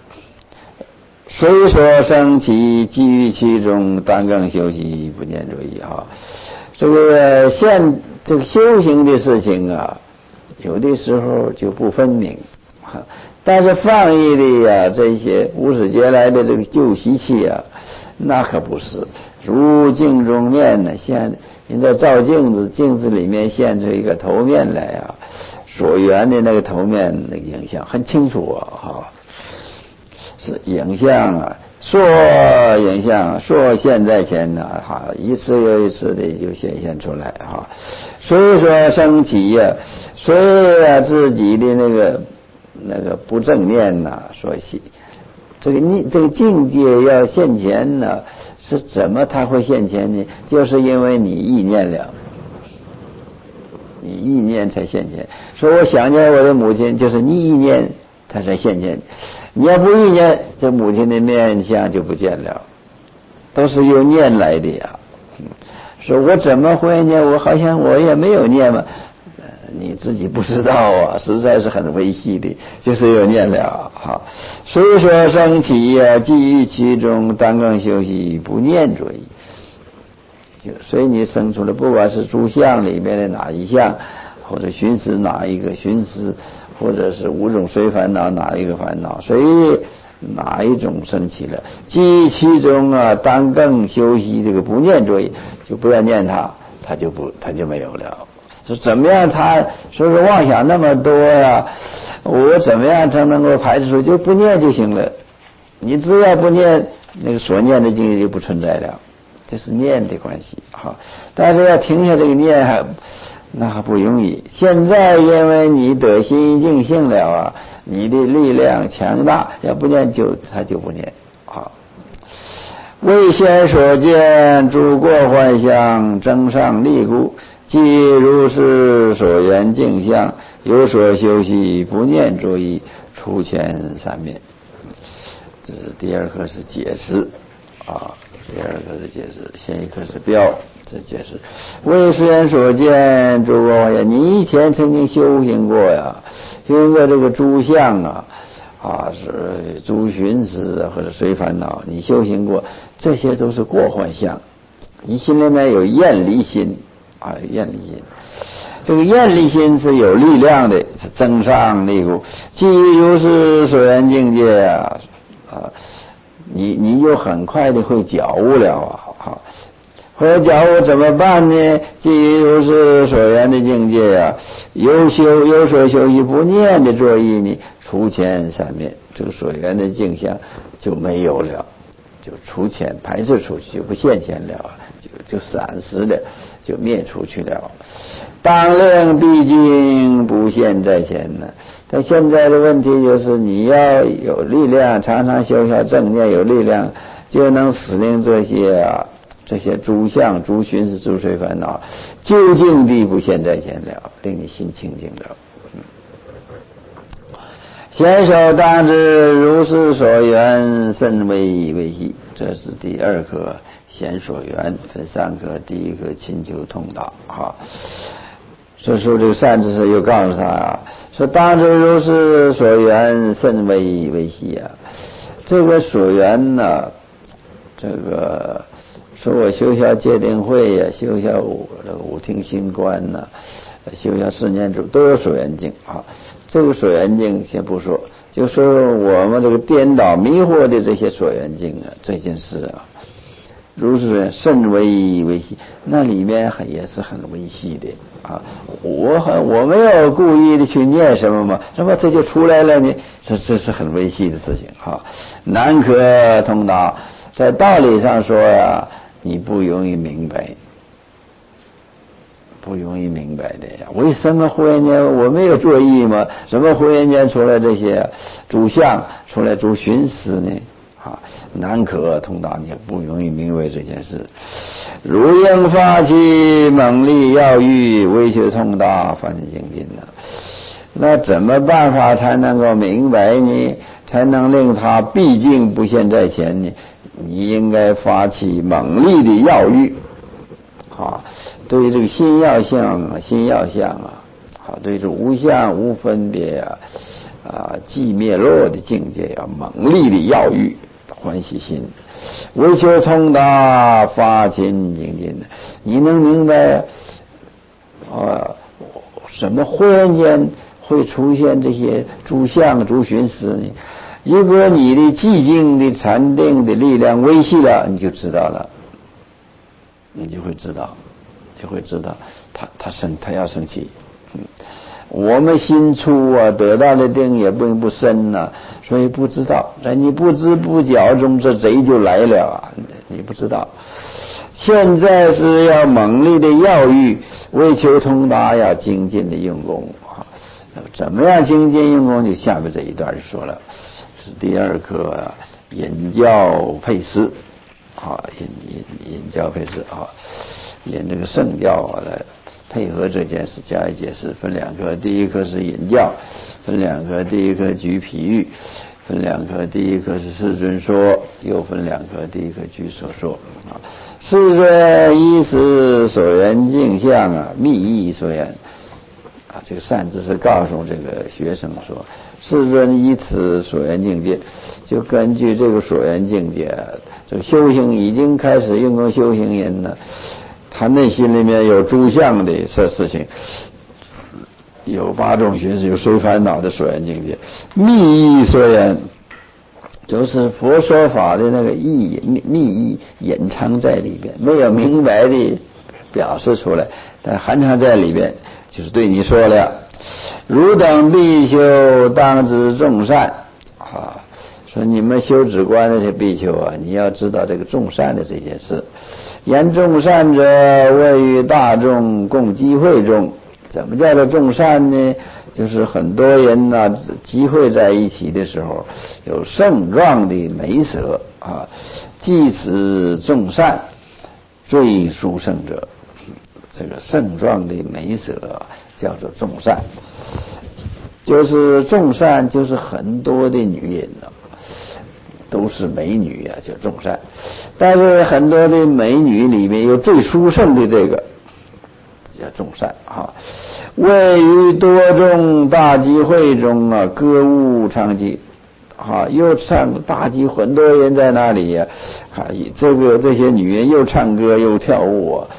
随所生起，基于其中，当更修习，不念着意啊。这个现这个修行的事情啊，有的时候就不分明，但是放逸的呀、啊，这些无始劫来的这个旧习气啊，那可不是。如镜中面呢，现你在照镜子，镜子里面现出一个头面来啊，所缘的那个头面那个影像很清楚啊，哈，是影像啊。说影像说现在前呢，哈，一次又一次的就显现出来哈。所以说升起呀、啊，所以啊自己的那个那个不正念呐、啊，说起这个你这个境界要现前呢，是怎么它会现前呢？就是因为你意念了，你意念才现前。说我想念我的母亲，就是你意念它才现前。你要不意念，这母亲的面相就不见了，都是由念来的呀。嗯、说我怎么会念？我好像我也没有念嘛、呃，你自己不知道啊，实在是很微细的，就是有念了哈。所以说升起呀，基于其中，当更修习，不念着意。就所以你生出来，不管是诸相里面的哪一项，或者寻思哪一个寻思。或者是五种随烦恼哪一个烦恼，所以哪一种升起了，即其中啊，当更修习这个不念着意，就不要念它，它就不，它就没有了。说怎么样他？说是妄想那么多呀、啊，我怎么样才能够排除？就不念就行了。你只要不念，那个所念的境界就不存在了，这是念的关系哈。但是要停下这个念还。那还不容易。现在因为你得心净性了啊，你的力量强大，要不念就他就不念啊。为先所见诸过幻象，增上力故，即如是所缘镜像，有所修习，不念着意，出前三面。这是第二课是解释啊，第二课是解释，先一课是标。这解释，为先所见诸过幻象，你以前曾经修行过呀，修行过这个诸相啊，啊是诸寻思啊，或者随烦恼，你修行过，这些都是过幻象。你心里面有厌离心啊，厌离心。 这个愿力心是有力量的，是增上力故。基于如是所缘境界啊，啊，你你就很快的会觉悟了啊！好，会觉悟怎么办呢？基于如是所缘的境界啊，有修有所修习不念的作意呢，除前三灭，这个所缘的境相就没有了。就除前排斥出去，就不现前了，就就散失了，就灭出去了。当令毕竟不现在前呢。但现在的问题就是你要有力量，常常修下正念，有力量就能使令这些啊这些诸相、诸寻思、诸随烦恼，究竟地不现在前了，令你心清净了。显首当知如是所缘甚微微细，这是第二课显所缘，分三课。第一个勤求通达哈。所以说这个善知识又告诉他啊，说当知如是所缘甚微微细啊，这个所缘呢，这个说我修下戒定慧呀、啊，修下五五听心观呐、啊，修下四念住都有所缘境啊。这个所缘境先不说，就说我们这个颠倒迷惑的这些所缘境啊，这件事啊，如是甚微微细，那里面很也是很微细的啊。我很我没有故意的去念什么嘛，那么这就出来了呢，这这是很微细的事情哈，难可通达。在道理上说呀、啊，你不容易明白。不容易明白的呀，为什么忽然间我没有作意吗？什么忽然间出来这些诸相，出来诸寻思呢？啊，难可通达，你不容易明白这件事。如应发起猛力要欲，为求通达，反正精进呢。那怎么办法才能够明白呢？才能令他毕竟不现在前呢？你应该发起猛力的要欲。啊，对于这个心要相啊，心要相啊，好，对这无相无分别啊，啊，寂灭落的境界要猛力的要欲，欢喜心，为求通达，发勤精进的，你能明白啊？什么忽然间会出现这些诸相诸寻思呢？如果你的寂静的禅定的力量微细了，你就知道了。你就会知道，就会知道他他生他要生气。嗯，我们心粗啊，得到的定也并不深呐、啊，所以不知道，在你不知不觉中，这贼就来了啊！你不知道。现在是要猛力的要欲，为求通达，要精进的用功啊。怎么样精进用功？就下面这一段说了，是第二课啊，引教配施。啊，引引引教配施啊，引这个圣教啊来配合这件事加以解释。分两课，第一课是引教，分两课，第一课举譬喻，分两课，第一课是世尊说，又分两课，第一课据所说啊。世尊依此所缘境相啊，密意所缘啊，这个善知识告诉这个学生说，世尊依此所缘境界，就根据这个所缘境界。这个修行已经开始用功修行人呢，他内心里面有诸相的这事情，有八种寻思，有随烦恼的所缘境界，密意所缘，就是佛说法的那个意密密意隐藏在里边，没有明白的表示出来，但含藏在里边，就是对你说了，汝等必修当知众善啊。说你们修止观的这些比丘啊，你要知道这个众善的这件事。言众善者，谓于大众共集会中。怎么叫做众善呢？就是很多人呢、啊、集会在一起的时候，有盛壮的美色啊，即此众善，最殊胜者。这个盛壮的美色、啊、叫做众善，就是众善，就是很多的女人呢、啊。都是美女啊，叫众善。但是很多的美女里面有最殊胜的这个叫众善啊。位于多众大集会中啊，歌舞唱伎啊，又唱大集，很多人在那里呀、啊，啊，这个这些女人又唱歌又跳舞啊，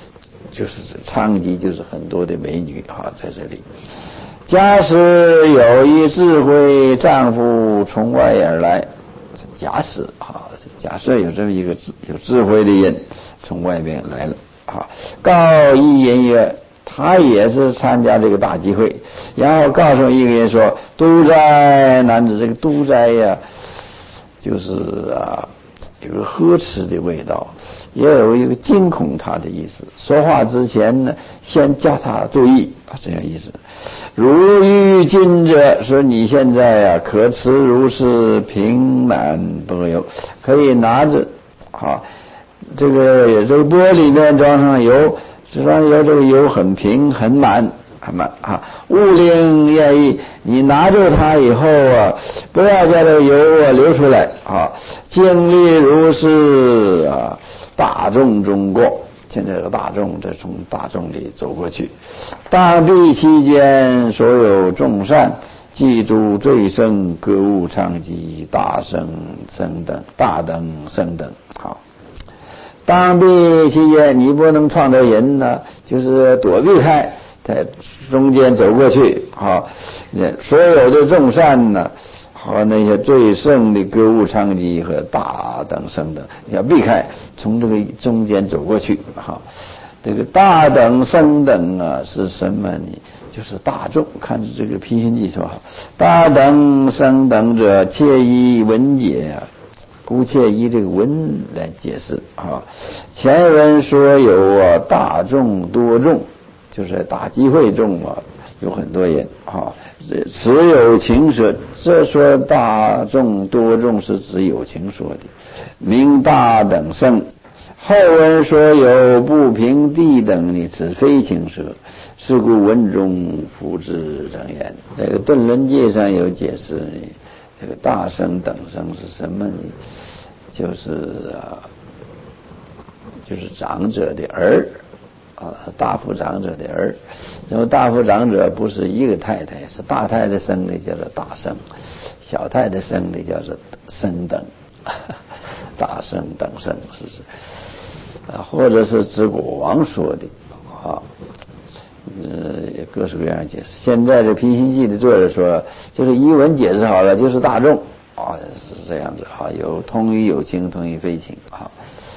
就是娼妓，就是很多的美女啊，在这里。假使有一智慧丈夫从外而来，假使啊，假设有这么一个有智慧的人从外边来了啊，告一人曰，他也是参加这个大集会，然后告诉一个人说，都哉男子，这个都哉呀，就是啊有个呵斥的味道，也有一个惊恐他的意思。说话之前呢，先叫他注意啊，这样意思。如欲今者，说你现在啊，可持如是平满钵油，可以拿着啊，这个这个钵里面装上油，装上油，这个油很平很满。很满啊！勿令愿意，你拿住它以后啊，不要叫这油啊流出来啊！经历如是啊，大众中过。现在这个大众，这从大众里走过去。大毕期间，所有众善，记住最胜歌舞唱伎，大声声等，大等声等。好。当毕期间，你不能撞着人呢，就是躲避开。在中间走过去，好，所有的众善呢，和那些最盛的歌舞唱伎和大等声等，你要避开，从这个中间走过去，好，这个大等声等啊是什么呢？就是大众，看这个批心记说好，大等声等者，切依文解啊。姑且依这个文来解释啊。前文说有啊，大众多众。就是大集会中啊，有很多人啊，此有情说，这说大众多众是指有情说的，名大等声。后文说有不平地等呢，此非情说，是故文中复之正言。这个顿论记上有解释呢，这个大声等声是什么呢？就是啊，就是长者的儿。啊，大夫长者的儿，然后大夫长者不是一个太太，是大太太生的叫做大生，小太太生的叫做生等，大生等生是是啊，或者是指国王说的啊，呃，各式各样解释。现在这《平心记》的作者说，就是一文解释好了，就是大众啊，是这样子啊，有通于有情，通于非情啊。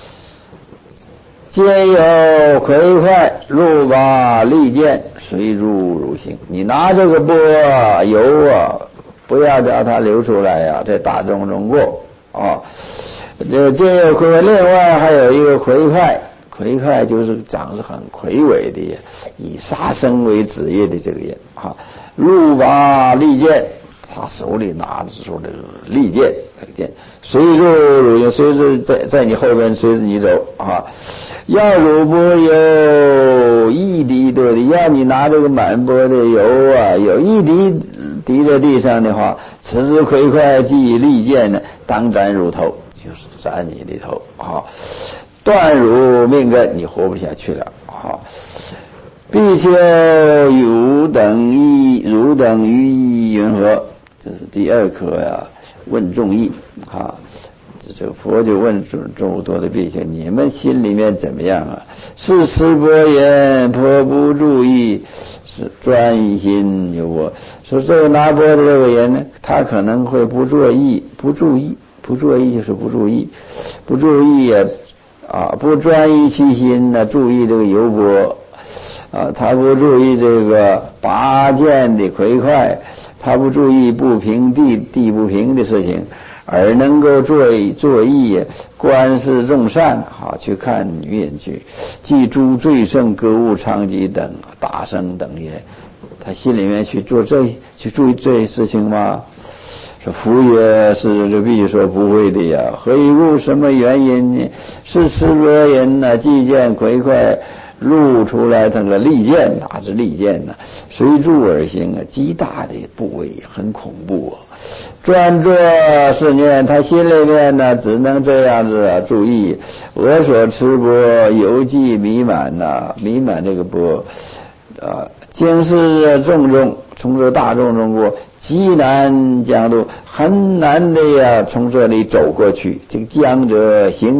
皆有魁快入把利剑，随入如行。你拿这个钵啊油啊，不要叫它流出来呀、啊，在大众中过啊。这皆有魁快，另外还有一个魁快，魁快就是长得很魁伟的，以杀生为职业的这个人啊。入把利剑，他手里拿着说这个利剑，这个剑随入如行，随着在在你后边随着你走啊。要汝钵有一滴多的，要你拿这个满钵的油啊，有一滴滴在地上的话，此时魁快即利剑呢，当斩汝头，就是斩你的头啊，断汝命根，你活不下去了啊。必求汝等一，汝等于一云何？这是第二课呀，问众义啊。这个佛就问众多的比丘，你们心里面怎么样啊？是持钵言，颇不注意，是专一心有我。说这个拿钵的这个人呢，他可能会不注意，不注意，不注意就是不注意，不注意呀，啊，不专一其心呢，注意这个油钵，啊，他不注意这个拔剑的魁快，他不注意不平地地不平的事情。而能够作作意观视众善，好去看女人去，记诸最胜歌舞唱伎等大声等也，他心里面去做这去注意这些事情吗？说夫也，是这必说不会的呀。何以故？什么原因呢？是持钵人呢，既见魁快露出来，那个利剑，哪是利剑呢？随柱而行啊，极大的部位，很恐怖啊。专做是念，他心里面呢只能这样子、啊、注意，我所持钵犹记弥满呐、啊，弥满这个钵啊，经是众众，从这大众中过，极难将路，很难的呀，从这里走过去。这个江者行也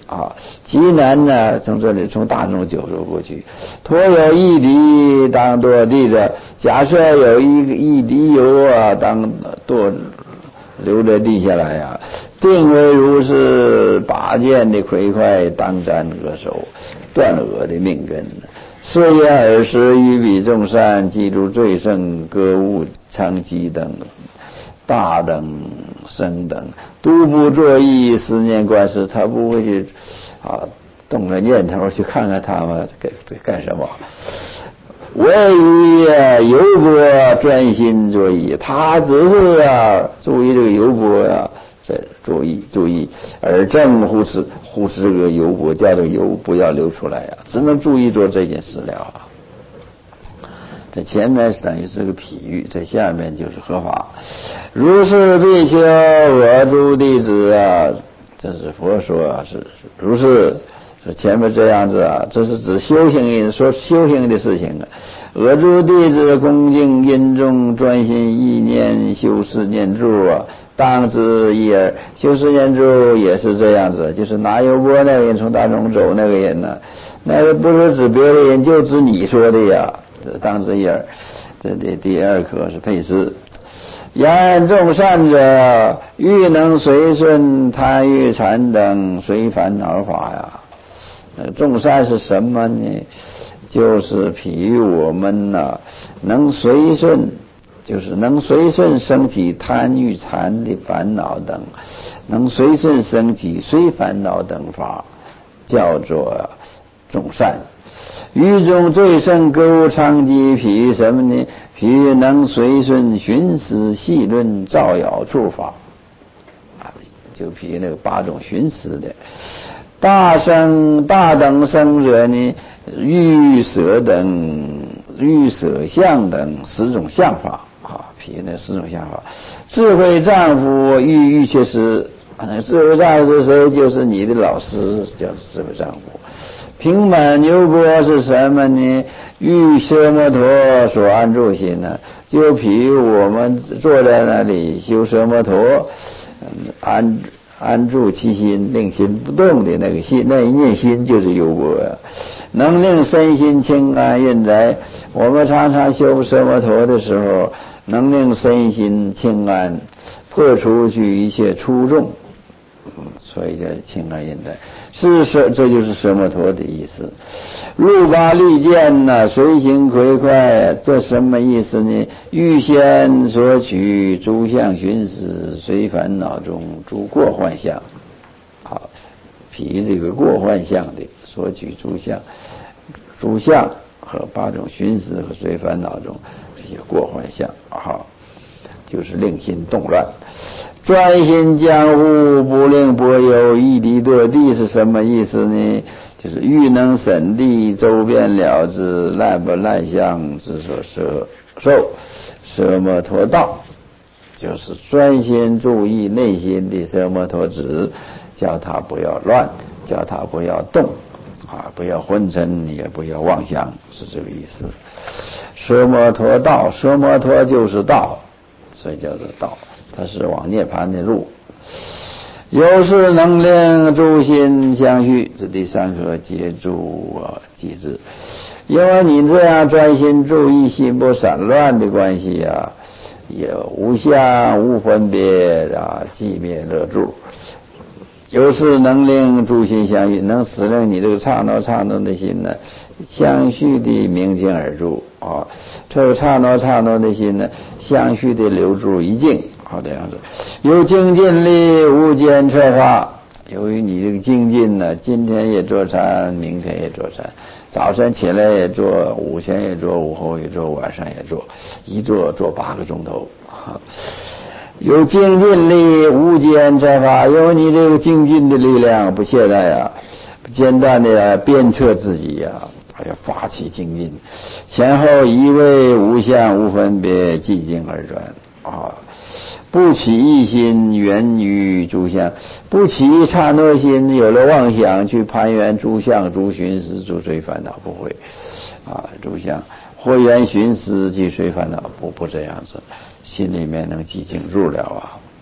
啊，极难呢，从这里从大众九州过去，托有一滴当堕地者，假设有一个一滴油啊，当堕流着地下来啊，定为如是，拔剑的魁快当斩额首，断额的命根。是言尔时于彼众善，记住最胜歌舞娼妓等大等生等，都不作意思念观世，他不会去啊动了念头去看看他们干干什么。唯于油钵专心作意，他只是啊注意这个油钵啊，这注意注意，而正护持护持这个油钵，叫这个油不要流出来啊，只能注意做这件事了啊。这前面是等于是个譬喻，这下面就是合法。如是必修我诸弟子啊，这是佛说啊，是如是。前面这样子啊，这是指修行人说修行的事情啊。我诸弟子恭敬因中专心意念修持念住啊，当知一耳。修持念住也是这样子，就是拿油钵那个人从大众走那个人呢、啊，那个不是指别的人，就指你说的呀。这当知一耳，这的第二课是配饰。言众善者，欲能随顺贪欲禅等随烦恼法呀。那个众善是什么呢？就是譬喻我们呐、啊，能随顺，就是能随顺升起贪欲禅的烦恼等，能随顺升起随烦恼等法，叫做众善。于中最胜歌舞娼妓，譬喻什么呢？譬喻能随顺寻思细论造谣处法，啊，就譬喻那个八种寻思的。大生大等生者呢，欲舍等欲舍相等十种相法啊，譬如那十种相法。智慧丈夫欲欲切师，那个智慧丈夫是谁？就是你的老师，叫智慧丈夫。平满牛钵是什么呢？欲奢摩陀所安住心呢，就譬如我们坐在那里修奢摩陀，安安住其心，令心不动的那个心，那一念心就是油钵啊，能令身心清安运在。我们常常修奢摩陀的时候，能令身心清安，破除去一切粗重，所以叫清安运在。是舍，这就是奢摩陀的意思。入八利剑呐，随行魁快，这什么意思呢？欲先所取诸相寻思，随烦恼中诸过幻相。好，譬喻这个过幻相的所取诸相，诸相和八种寻思和随烦恼中这些过幻相，好，就是令心动乱。专心江湖，不令波游，一滴堕地是什么意思呢？就是欲能审地，周遍了之，烂不烂相之所摄受，奢摩陀道，就是专心注意内心的奢摩陀止，叫他不要乱，叫他不要动啊，不要昏沉，也不要妄想，是这个意思。奢摩陀道，奢摩陀就是道，所以叫做道。它是往涅槃的路，有是能令诸心相续，这第三课接住啊机制。因为你这样专心注意，心不散乱的关系啊，也无相无分别啊，寂灭乐住。有是能令诸心相续，能使令你这个刹那刹那的心呢，相续的明净而住啊。这个刹那刹那的心呢，相续的留住一境。好这样子，有精进力，无间策法。由于你这个精进呢，今天也做禅，明天也做禅，早晨起来也做，午前也做，午后也做，晚上也做，一做做八个钟头。有精进力，无间策法。有你这个精进的力量，不懈怠啊，不间断的鞭策自己呀、啊，还要发起精进，前后一味，无相无分别，寂静而转啊。不起一心源于诸相，不起刹那心，有了妄想去攀缘诸相、诸寻思、诸随烦恼，不会啊，诸相或缘寻思即随烦恼，不不这样子，心里面能寂静住了啊。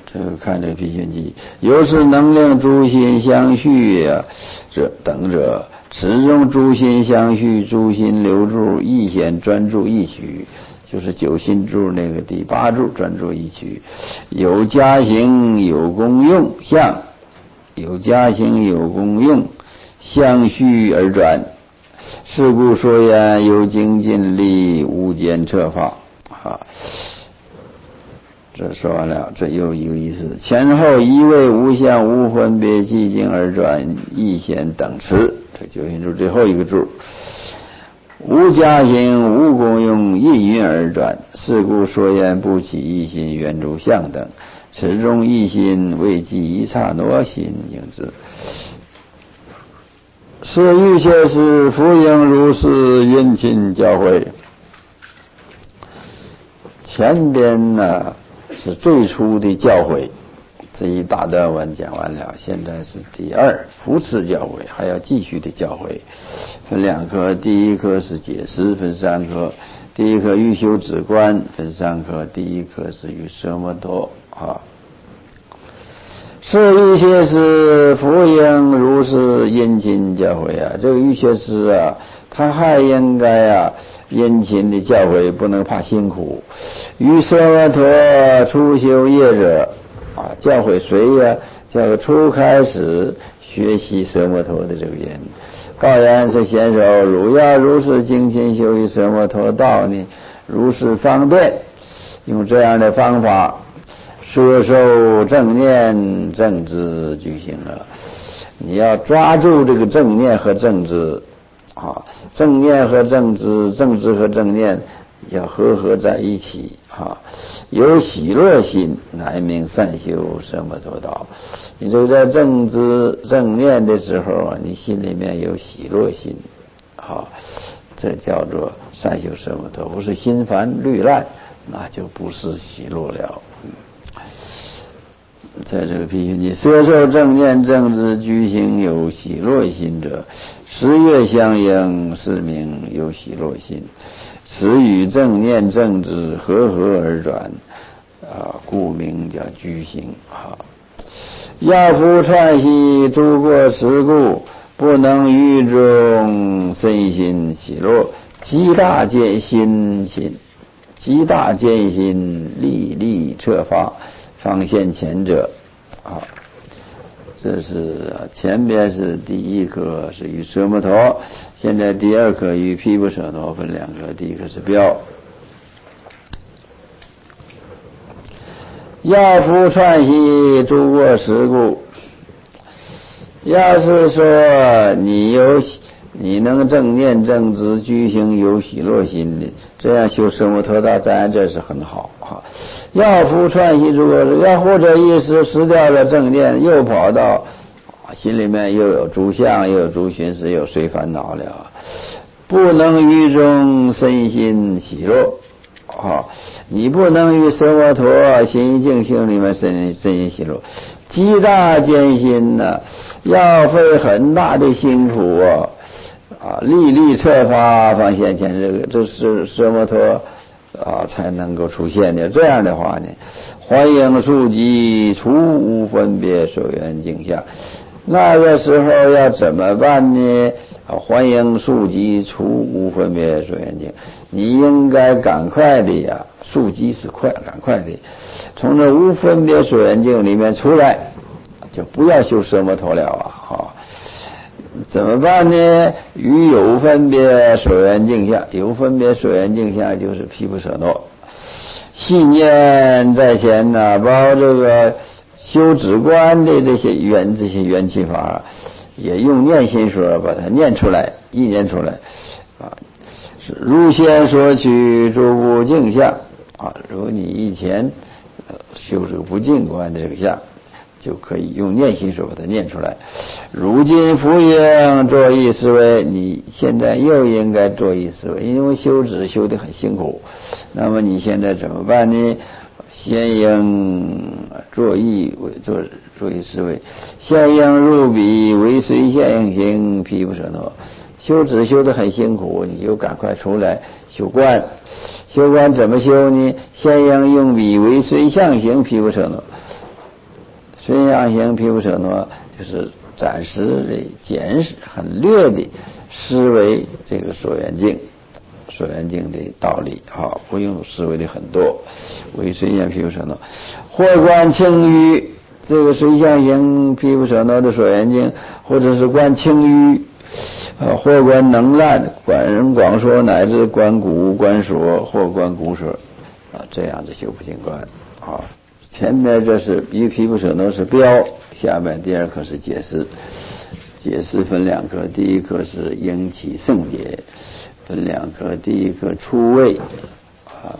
这个看这个辟心记，有是能令诸心相续啊，这等者，此中诸心相续，诸心留住，意显专注一曲，就是九心柱那个第八柱专注一曲，有加行有功用相，有加行有功用，相续而转。是故说言有精进力，无间彻法啊。这说完了，这又一个意思。前后一位无相无分别，寂静而转，一显等持。这九心柱最后一个柱，无加行无功用，应运而转。是故说言不起一心圆诸相等，此中一心为即一刹那心应知。是欲切是福应如是殷勤教诲。前边呢是最初的教诲，这一大段文讲完了，现在是第二扶持教诲，还要继续的教诲，分两科，第一科是解释，分三科，第一科欲修止观，分三科，第一科是与奢摩他啊。是欲切是福应如是殷勤教诲啊，这个欲切是啊，他还应该啊殷勤的教诲，不能怕辛苦。于奢摩他初修业者啊，教诲谁呀、啊？教诲初开始学习奢摩他的这个人。告言是贤首，汝要如是精勤修于奢摩他道呢，如是方便，用这样的方法。摄受正念正知具行了，你要抓住这个正念和正知啊，正念和正知，正知和正念要合合在一起啊。有喜乐心，乃名善修奢摩他道。你就在正知正念的时候啊，你心里面有喜乐心啊，这叫做善修奢摩他。不是心烦虑乱，那就不是喜乐了。在这个辟心记，摄受正念正知具行有喜乐心者，十月相应，是名有喜乐心。此与正念正知合合而转啊，故名叫具行啊。要夫串习诸过时故，不能于中身心喜乐，极大见心心，极大见心，历历彻发。方现前者啊，这是前边是第一课是与奢摩他，现在第二课与毗婆舍那分两课，第一课是标。要夫串习诸过时故，要是说你有你能正念正知具行有喜乐心的，这样修奢摩他道，当然这是很好啊。要夫串习诸过时，要或者一时失掉了正念，又跑到心里面又有诸相，又有诸寻思，又随烦恼了，不能于中身心喜乐啊！你不能于奢摩他心一净性里面身身心喜乐，极大艰辛呢、啊，要费很大的辛苦啊！啊，历历彻发方现前，这个这是奢摩他啊才能够出现的。这样的话呢，还应速疾除无分别所缘境相。那个时候要怎么办呢？啊，还应速疾除无分别所缘境。你应该赶快的呀，速疾是快，赶快的从这无分别所缘境里面出来，就不要修奢摩他了啊！好。怎么办呢？于有分别所缘境相，有分别所缘境相就是毗婆舍那。信念在前呢，包这个修止观的这些缘这些缘起法，也用念心说把它念出来，意念出来啊。如先所取诸不净相啊，如果你以前呃修这个不净观的这个相，就可以用念心说把它念出来。如今复应作意思维，你现在又应该作意思维，因为修止修得很辛苦，那么你现在怎么办呢？先应作意做作意思维，先应入彼为随现应行毗婆舍那。修止修得很辛苦，你就赶快出来修观。修观怎么修呢？先应用彼为随相行毗婆舍那。 孙象行毗婆舍那就是暂时的简史很略的思维这个所缘境所缘境的道理啊，不用思维的很多。为孙象毗婆舍那或观清愚，这个孙象行毗婆舍那的所缘境，或者是观清愚呃，或观能烂，观人广说，乃至观古观说，或观古说啊，这样子修不净观啊。前面这是一毗婆舍那是标，下面第二课是解释。解释分两课，第一课是应起圣解，分两课，第一课出位啊。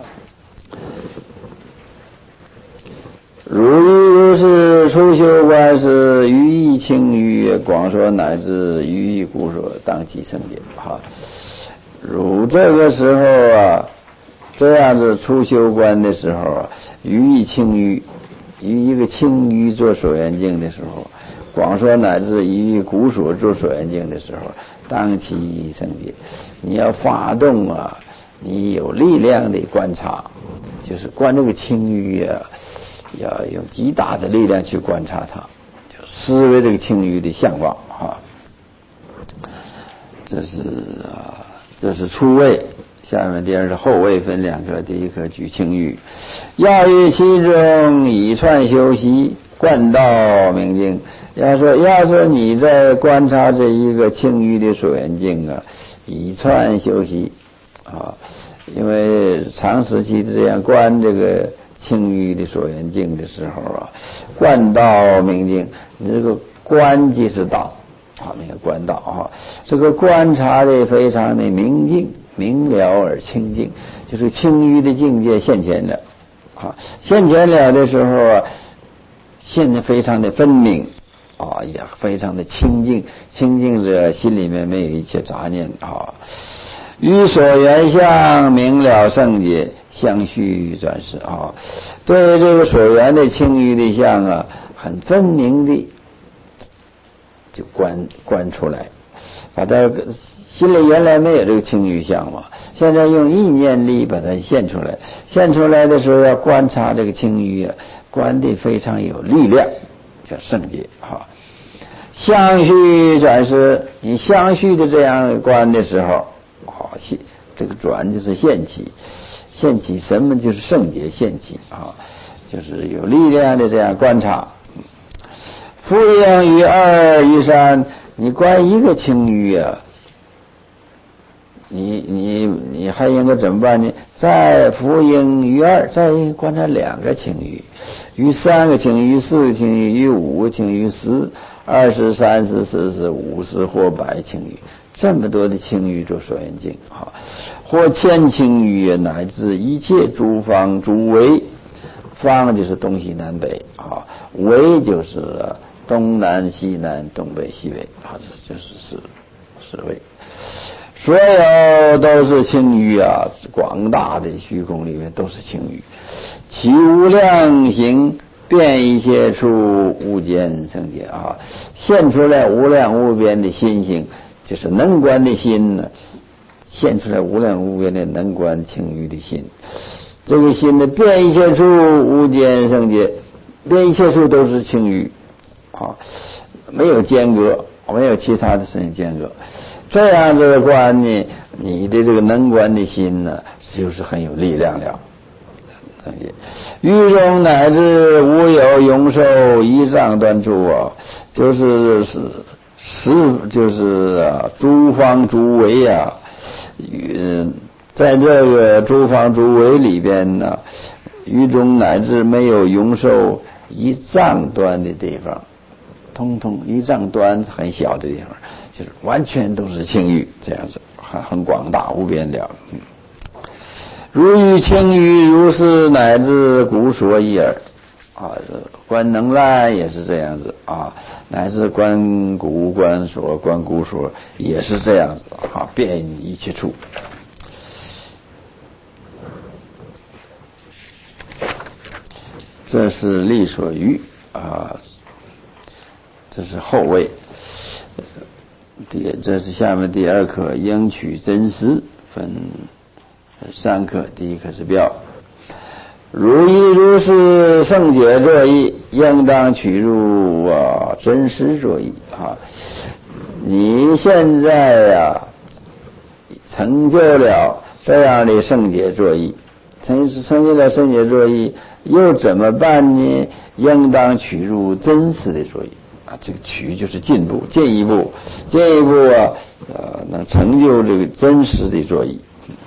如欲如是初修观是于意清愚广说，乃至于意古说，当起圣解哈。如这个时候啊，这样子初修观的时候啊，于意清愚，于一个清愚做所缘境的时候，广说乃至于古所做所缘境的时候，当起圣解。你要发动啊，你有力量的观察，就是观这个清愚啊，要用极大的力量去观察它，就思维这个清愚的相貌啊。这是啊，这是初位。下面第二是后位，分两课，第一课举清愚，要于其中以串修习，观道明净。要说要是你在观察这一个清愚的所缘境啊，以串修习啊，因为长时期的这样观这个清愚的所缘境的时候啊，观道明净，你这个观即是道啊，那个观道啊，这个观察的非常的明净明了而清净，就是清愚的境界现前了啊，现前了的时候啊，现在非常的分明啊，也非常的清净，清净者心里面没有一切杂念啊。与所缘相明了圣解，相续转世啊，对这个所缘的清愚的相啊，很分明的就观观出来，把它心里原来没有这个清愚相嘛，现在用意念力把它现出来，现出来的时候要观察这个清愚啊，观的非常有力量，叫圣解哈。相续转世，你相续的这样观的时候，好，这个转就是现起，现起什么就是圣解现起啊，就是有力量的这样观察。复应于二于三，你观一个清愚啊，你你你还应该怎么办呢？再复应于二，再观察两个清愚，于三个清愚，四个清愚，于五个清愚，十、二十、三十、四十、五十或百清愚，这么多的清愚做所缘境啊，或千清愚乃至一切诸方诸维，方就是东西南北啊，维就是东南西南东北西北啊，这就是四四维。所有都是清愚啊，广大的虚空里面都是清愚，其无量行遍一切处无间圣解啊，现出来无量无边的心性，就是能观的心呢，现出来无量无边的能观清愚的心，这个心的遍一切处无间圣解，遍一切处都是清愚啊，没有间隔，没有其他的事情间隔。这样这个观呢，你的这个能观的心呢，就是很有力量了。于中乃至无有永寿一丈端处啊，就是是十就是啊诸方诸维啊，嗯，在这个诸方诸维里边呢，于中乃至没有永寿一丈端的地方。通通一丈端很小的地方，就是完全都是清愚，这样子很很广大无边了。嗯，如遇清愚如是，乃至古所已耳啊，观能烂也是这样子啊，乃至观古观所观古所也是这样子啊，遍一切处。这是力所欲啊。这是后位，第这是下面第二课应取真实，分三课，第一课是标， 如意如是圣解作意，应当取入啊真实作意啊。你现在呀、啊、成就了这样的圣解作意，成成就了圣解作意，又怎么办呢？应当取入真实的作意啊，这个取就是进步，进一步，进一步啊，呃，能成就这个真实的作意。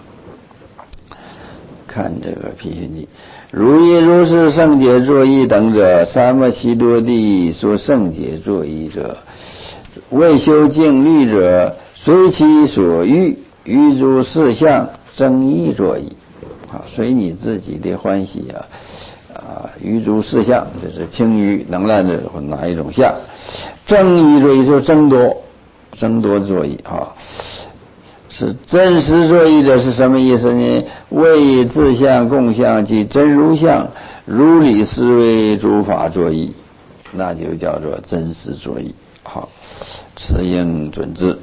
看这个《辟心记》，如意如是圣解作意等者，三摩悉多地说圣解作意者，未修静虑者，随其所欲，欲诸事相争议作意。啊，随你自己的欢喜啊，啊，欲诸事相，就是轻于能烂的或哪一种相，争议作意就是争夺，争夺作意啊。是真实作意者是什么意思呢？为自相共相及真如相，如理思维诸法作意，那就叫做真实作意。好，此应准之。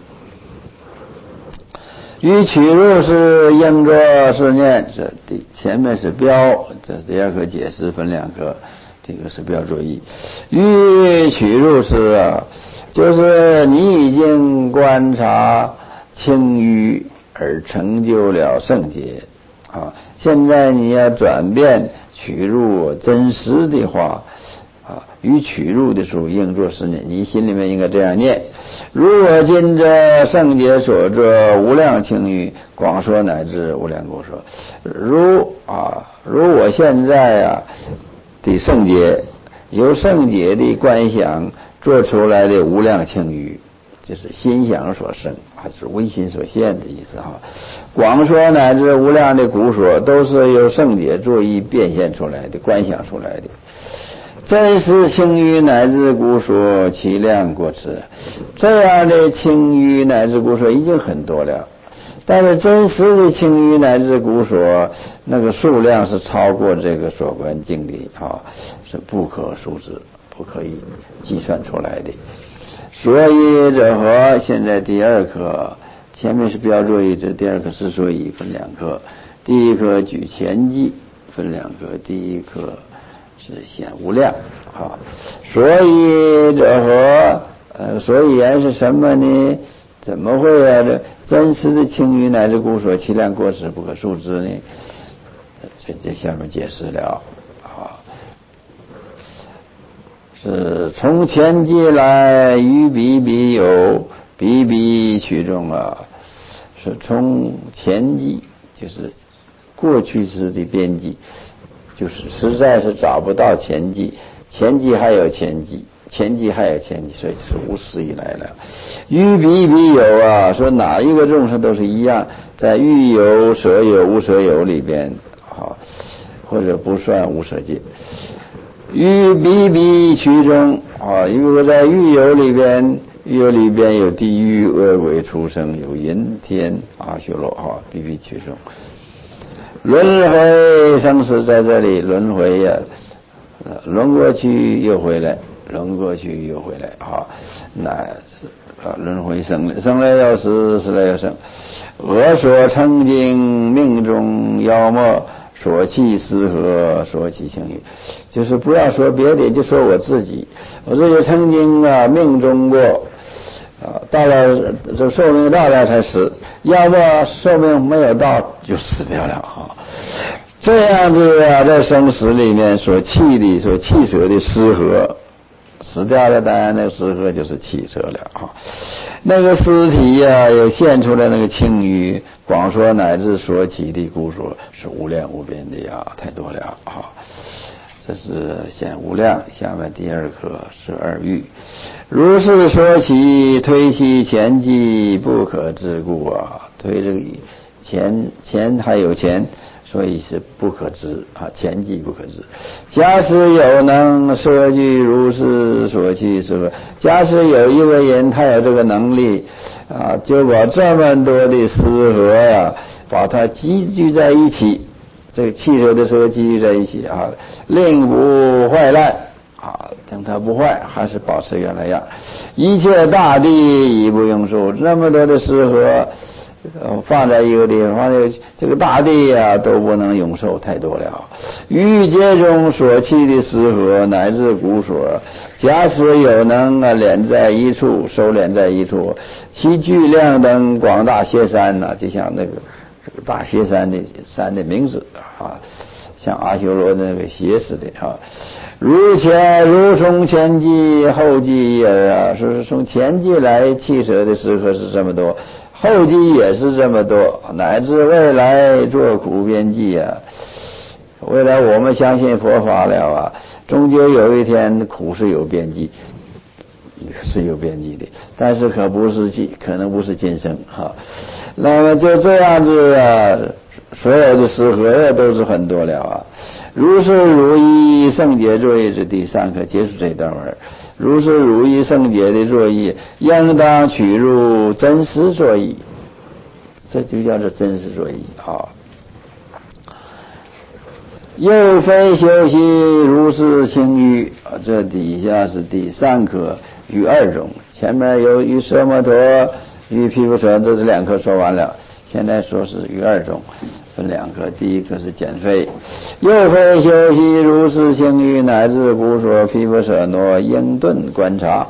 与取入是应作是念，这第前面是标，这是第二课解释分两课，这个是标作意。与取入是啊，就是你已经观察清愚而成就了圣解啊！现在你要转变取入真实的话啊，与取入的时候应作是念，你心里面应该这样念：如我今这圣解所作无量清愚，广说乃至无量故说。如啊，如我现在啊的圣解，由圣解的观想做出来的无量清愚。就是心想所生，还是唯心所现的意思哈。广说乃至无量的古说，都是由圣解作意变现出来的，观想出来的。真实清愚乃至古说，其量过此。这样的清愚乃至古说已经很多了，但是真实的清愚乃至古说，那个数量是超过这个所观境的啊，是不可数之，不可以计算出来的。所以者何？现在第二课，前面是标作意，这第二课是所以分两课。第一课举前记分两课，第一课是显无量啊。所以者何？呃，所以言是什么呢？怎么会啊？这真实的清愚乃至古说，其量过此不可数之呢？这这下面解释了啊。是从前记来，于彼彼有，彼彼取中啊。是从前记，就是过去时的边记，就是实在是找不到前记，前记还有前记，前记还有前记，所以就是无始以来了。于彼彼有啊，说哪一个众生都是一样，在欲有、舍有、无舍有里边啊，或者不算无舍界。于彼彼取中啊，因为在欲有里边，欲有里边有地狱、恶鬼、畜生，有人天、阿修罗啊，彼彼取中。轮回生死在这里轮回呀、啊，轮过去又回来，轮过去又回来啊，那啊轮回生生来要死，死来要生。我所曾经命中妖魔。所弃思和，所起情欲，就是不要说别的，就说我自己。我自己曾经啊命中过，啊到了这寿命到了才死，要不寿命没有到就死掉了哈。这样子啊，在生死里面所弃的、所弃舍的思和，死掉了，当然那个思和就是弃舍了啊。那个尸体呀、啊，又现出来那个清愚，广说乃至所起的故说，是无量无边的呀，太多了啊！这是显无量。下面第二课是二欲，如是说起，推其前记不可知故啊，推这个前前还有前。所以是不可知啊，前记不可知。假使有能摄具如是所去说，假使有一个人他有这个能力啊，就把这么多的思和呀，把它积聚在一起，这个汽车的时候积聚在一起啊，令不坏烂啊，等它不坏，还是保持原来样。一切大地已不用说，那么多的思和。 呃，放在一个地方，放在这个大地呀、啊，都不能容受太多了。欲界中所弃的石盒乃至古所，假使有能啊敛在一处，收敛在一处，其巨量等广大歇山呐、啊，就像那个这个大歇山的山的名字啊，像阿修罗那个歇似的啊。如前如从前际后继而啊，说是从前继来弃舍的石盒是这么多。后继也是这么多，乃至未来做苦边际啊！未来我们相信佛法了啊，终究有一天苦是有边际，是有边际的，但是可不是可能不是今生哈。那么就这样子啊，所有的石盒都是很多了啊。如是如意圣洁作业之第三课结束这段文。如是如意圣洁的作意，应当取入真实作意，这就叫做真实作意啊。又非修习如是清欲啊，这底下是第三课与二种，前面有与奢摩陀、与毗婆舍，这是两课说完了，现在说是与二种。分两课，第一课是减肥，又非修习如是清欲乃至古所毗婆舍那应顿观察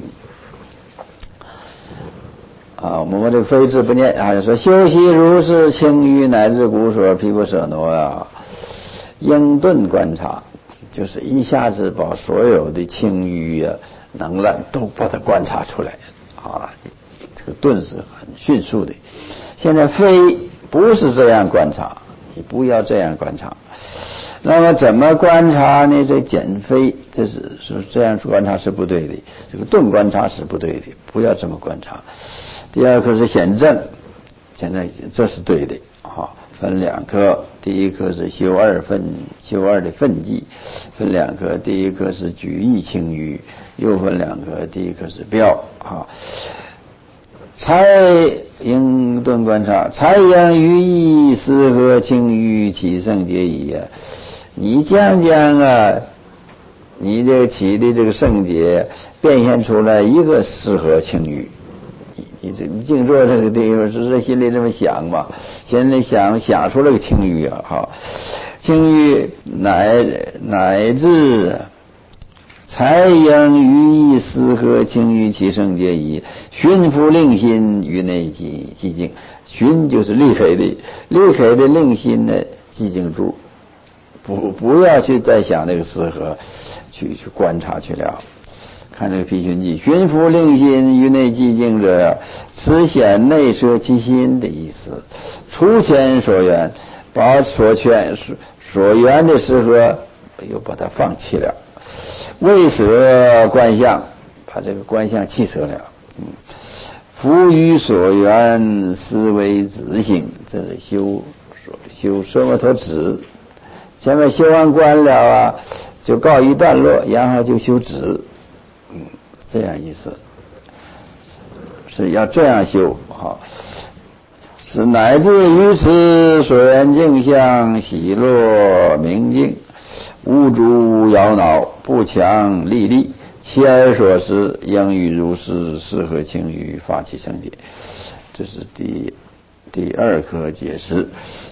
啊，我们把这个非字不念啊，说修习如是清欲乃至古所毗婆舍那啊，应顿观察，就是一下子把所有的清欲啊能量都把它观察出来啊，这个顿是很迅速的。现在非不是这样观察，你不要这样观察。那么怎么观察呢？这减非，这是是这样观察是不对的，这个顿观察是不对的，不要这么观察。第二课是显正，现在这是对的啊。分两课，第一课是修二分，修二的分际，分两课，第一课是举意清欲，又分两课，第一课是标啊。才应顿观察，才应于意思和清欲起圣洁矣啊！你将将啊，你这个起的这个圣洁变现出来一个适合清欲，你你这你静坐这个地方，只是心里这么想嘛，心里想想出了个清欲啊，好，清欲乃乃至。才应于意思和清欲其圣洁矣，熏服令心于内寂寂静。熏就是立开的，立开的令心呢寂静住，不不要去再想那个适合，去去观察去了。看这个毗熏记，熏服令心于内寂静者，此显内摄其心的意思。除前所缘，把所圈所所缘的适合又把它放弃了。为舍观相，把这个观相弃舍了。嗯，夫于所缘思维止性，这是修修奢摩陀止。前面修完观了啊，就告一段落，然后就修止。嗯，这样意思，是要这样修哈。是乃至于此所缘境相喜乐明净。无诸摇恼，不强力力，其而所思，应与如是适合清欲，发起圣洁。这是第第二课解释。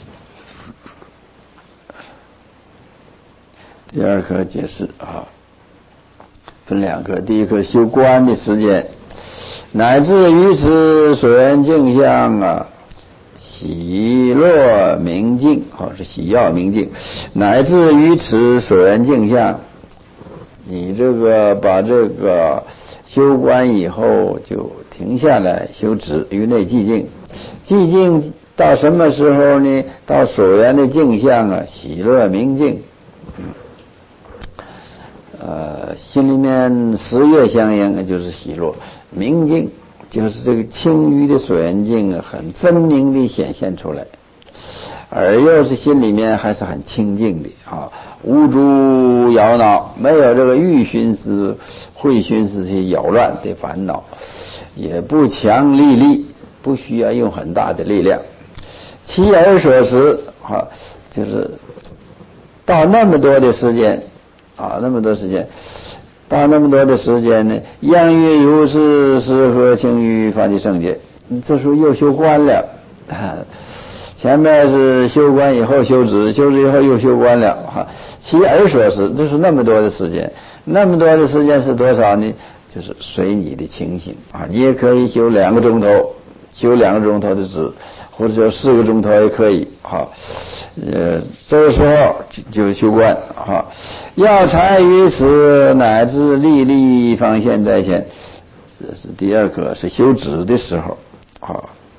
第二课解释啊，分两课。第一课修观的时间，乃至于此所缘境相啊。喜乐明净，好是喜要明净，乃至于此所缘境相，你这个把这个修观以后就停下来修止于内寂静，寂静到什么时候呢？到所缘的境相啊，喜乐明净，呃，心里面十月相应就是喜乐明净。就是这个清欲的所缘境啊，很分明地显现出来，而又是心里面还是很清净的啊，无诸扰恼，没有这个欲寻思、会寻思些扰乱的烦恼，也不强力力，不需要用很大的力量。其而所时啊，就是到那么多的时间啊，那么多时间。到那么多的时间呢，应于如是适合清欲发起圣洁，这时候又修观了， 啊，前面是修观以后修止，修止以后又修观了哈。其而所是，就是那么多的时间，那么多的时间是多少呢？就是随你的情形啊，你也可以修两个钟头，修两个钟头的止，或者说四个钟头也可以哈。呃，这个时候就就修观哈。要财于此，乃至历历方现在前，这是第二课，是修止的时候啊。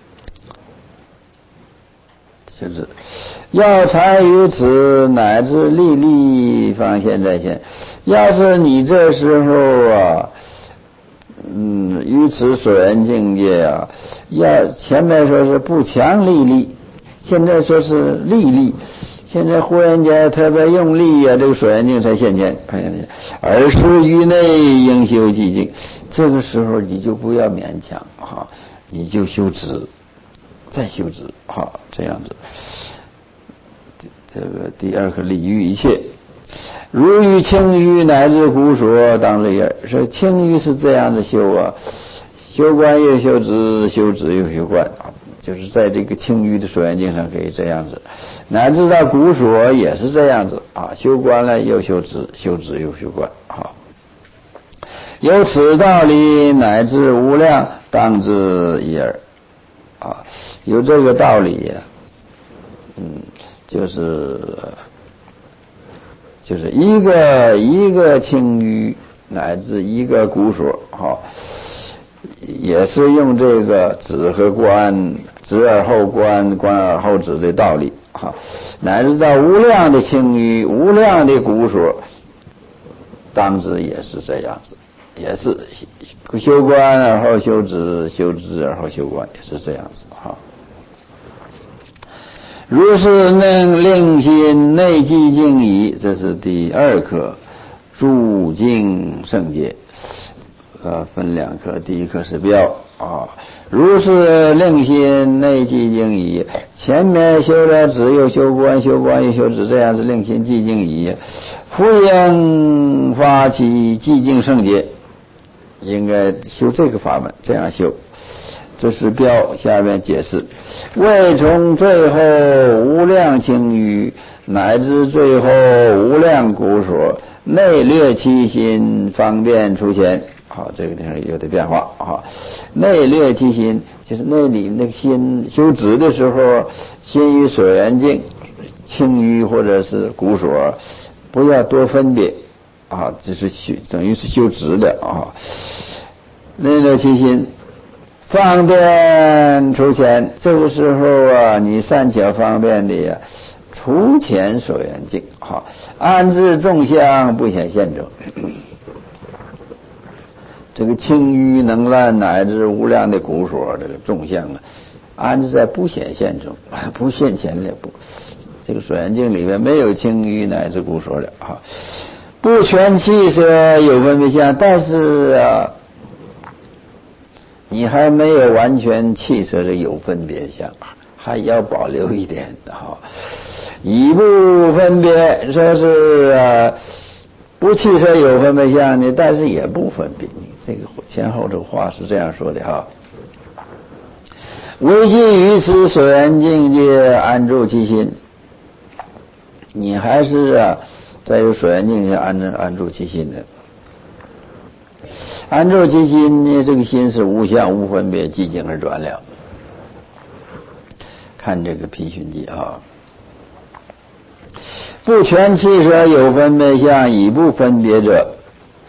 就是要财于此，乃至历历方现在前。要是你这时候啊，嗯，于此所缘境界啊，要前面说是不强历历，现在说是历历，现在忽然间特别用力啊，这个所缘境才现前，而是于内应修寂静。这个时候你就不要勉强啊，你就修止。再修止，好，这样子。这个第二个利于一切，如于轻于乃至古所当立耳。说轻于是这样子修啊，修观又修止，修止又修观啊，就是在这个轻于的所缘境上可以这样子，乃至到古所也是这样子啊，修观了又修止，修止又修观，好。有此道理，乃至无量当知一耳。啊，有这个道理呀、啊，嗯，就是就是一个一个轻于乃至一个古所，哈、啊，也是用这个止和观，止而后观，观而后止的道理，哈、啊，乃至到无量的轻于，无量的古所，当知也是这样子。也是修观而后修止，修止而后修观，也是这样子哈。如是能令心内寂静矣，这是第二课，住静圣戒，呃，分两课，第一课是标啊。如是令心内寂静矣，前面修了止又修观，修观又修止，这样是令心寂静矣。复应发起寂静圣戒。应该修这个法门，这样修。这是标下面解释，未从最后无量轻于，乃至最后无量古所，内略其心，方便出前。好，这个地方有点变化啊。内略其心，就是内里那个心修止的时候，心于所缘境，轻于或者是古所，不要多分别。啊，这是修，等于是修止的啊。内略其心，方便出前。这个时候啊，你善巧方便的呀，出前所缘境，好，安置众相，不显现者。这个轻于能烂乃至无量的古所，这个众相啊，安置在不显现中，不现前了，不，这个所缘境里面没有轻于乃至古所了哈。不全气色有分别相，但是啊，你还没有完全气色的有分别相，还要保留一点哈。以不分别，说是啊，不气色有分别相呢，但是也不分别。这个前后这个话是这样说的哈。唯记于此所缘境界，安住其心。你还是啊。在这所缘境下安安住其心的，安住其心呢，这个心是无相无分别，寂静而转了。看这个批训记啊，不全气色有分别相，以不分别者，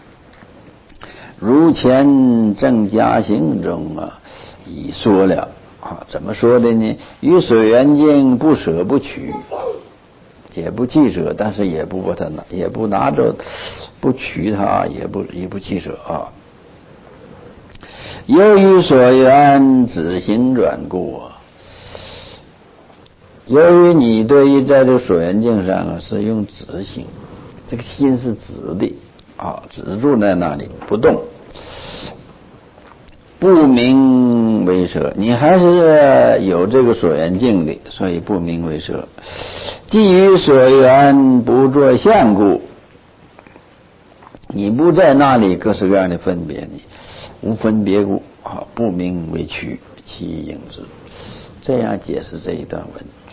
如前正家行中啊已说了啊，怎么说的呢？于所缘境不舍不取。也不记舍，但是也不把它拿，也不拿着，不取它，也不也不记舍啊。由于所缘止行转故啊，由于你对于在这所缘境上啊是用止行，这个心是止的啊，止住在那里不动，不明为舍，你还是有这个所缘境的，所以不明为舍。基于所缘不作相故，你不在那里各式各样的分别，你无分别故啊，不明为取，其应之。 这样解释这一段文。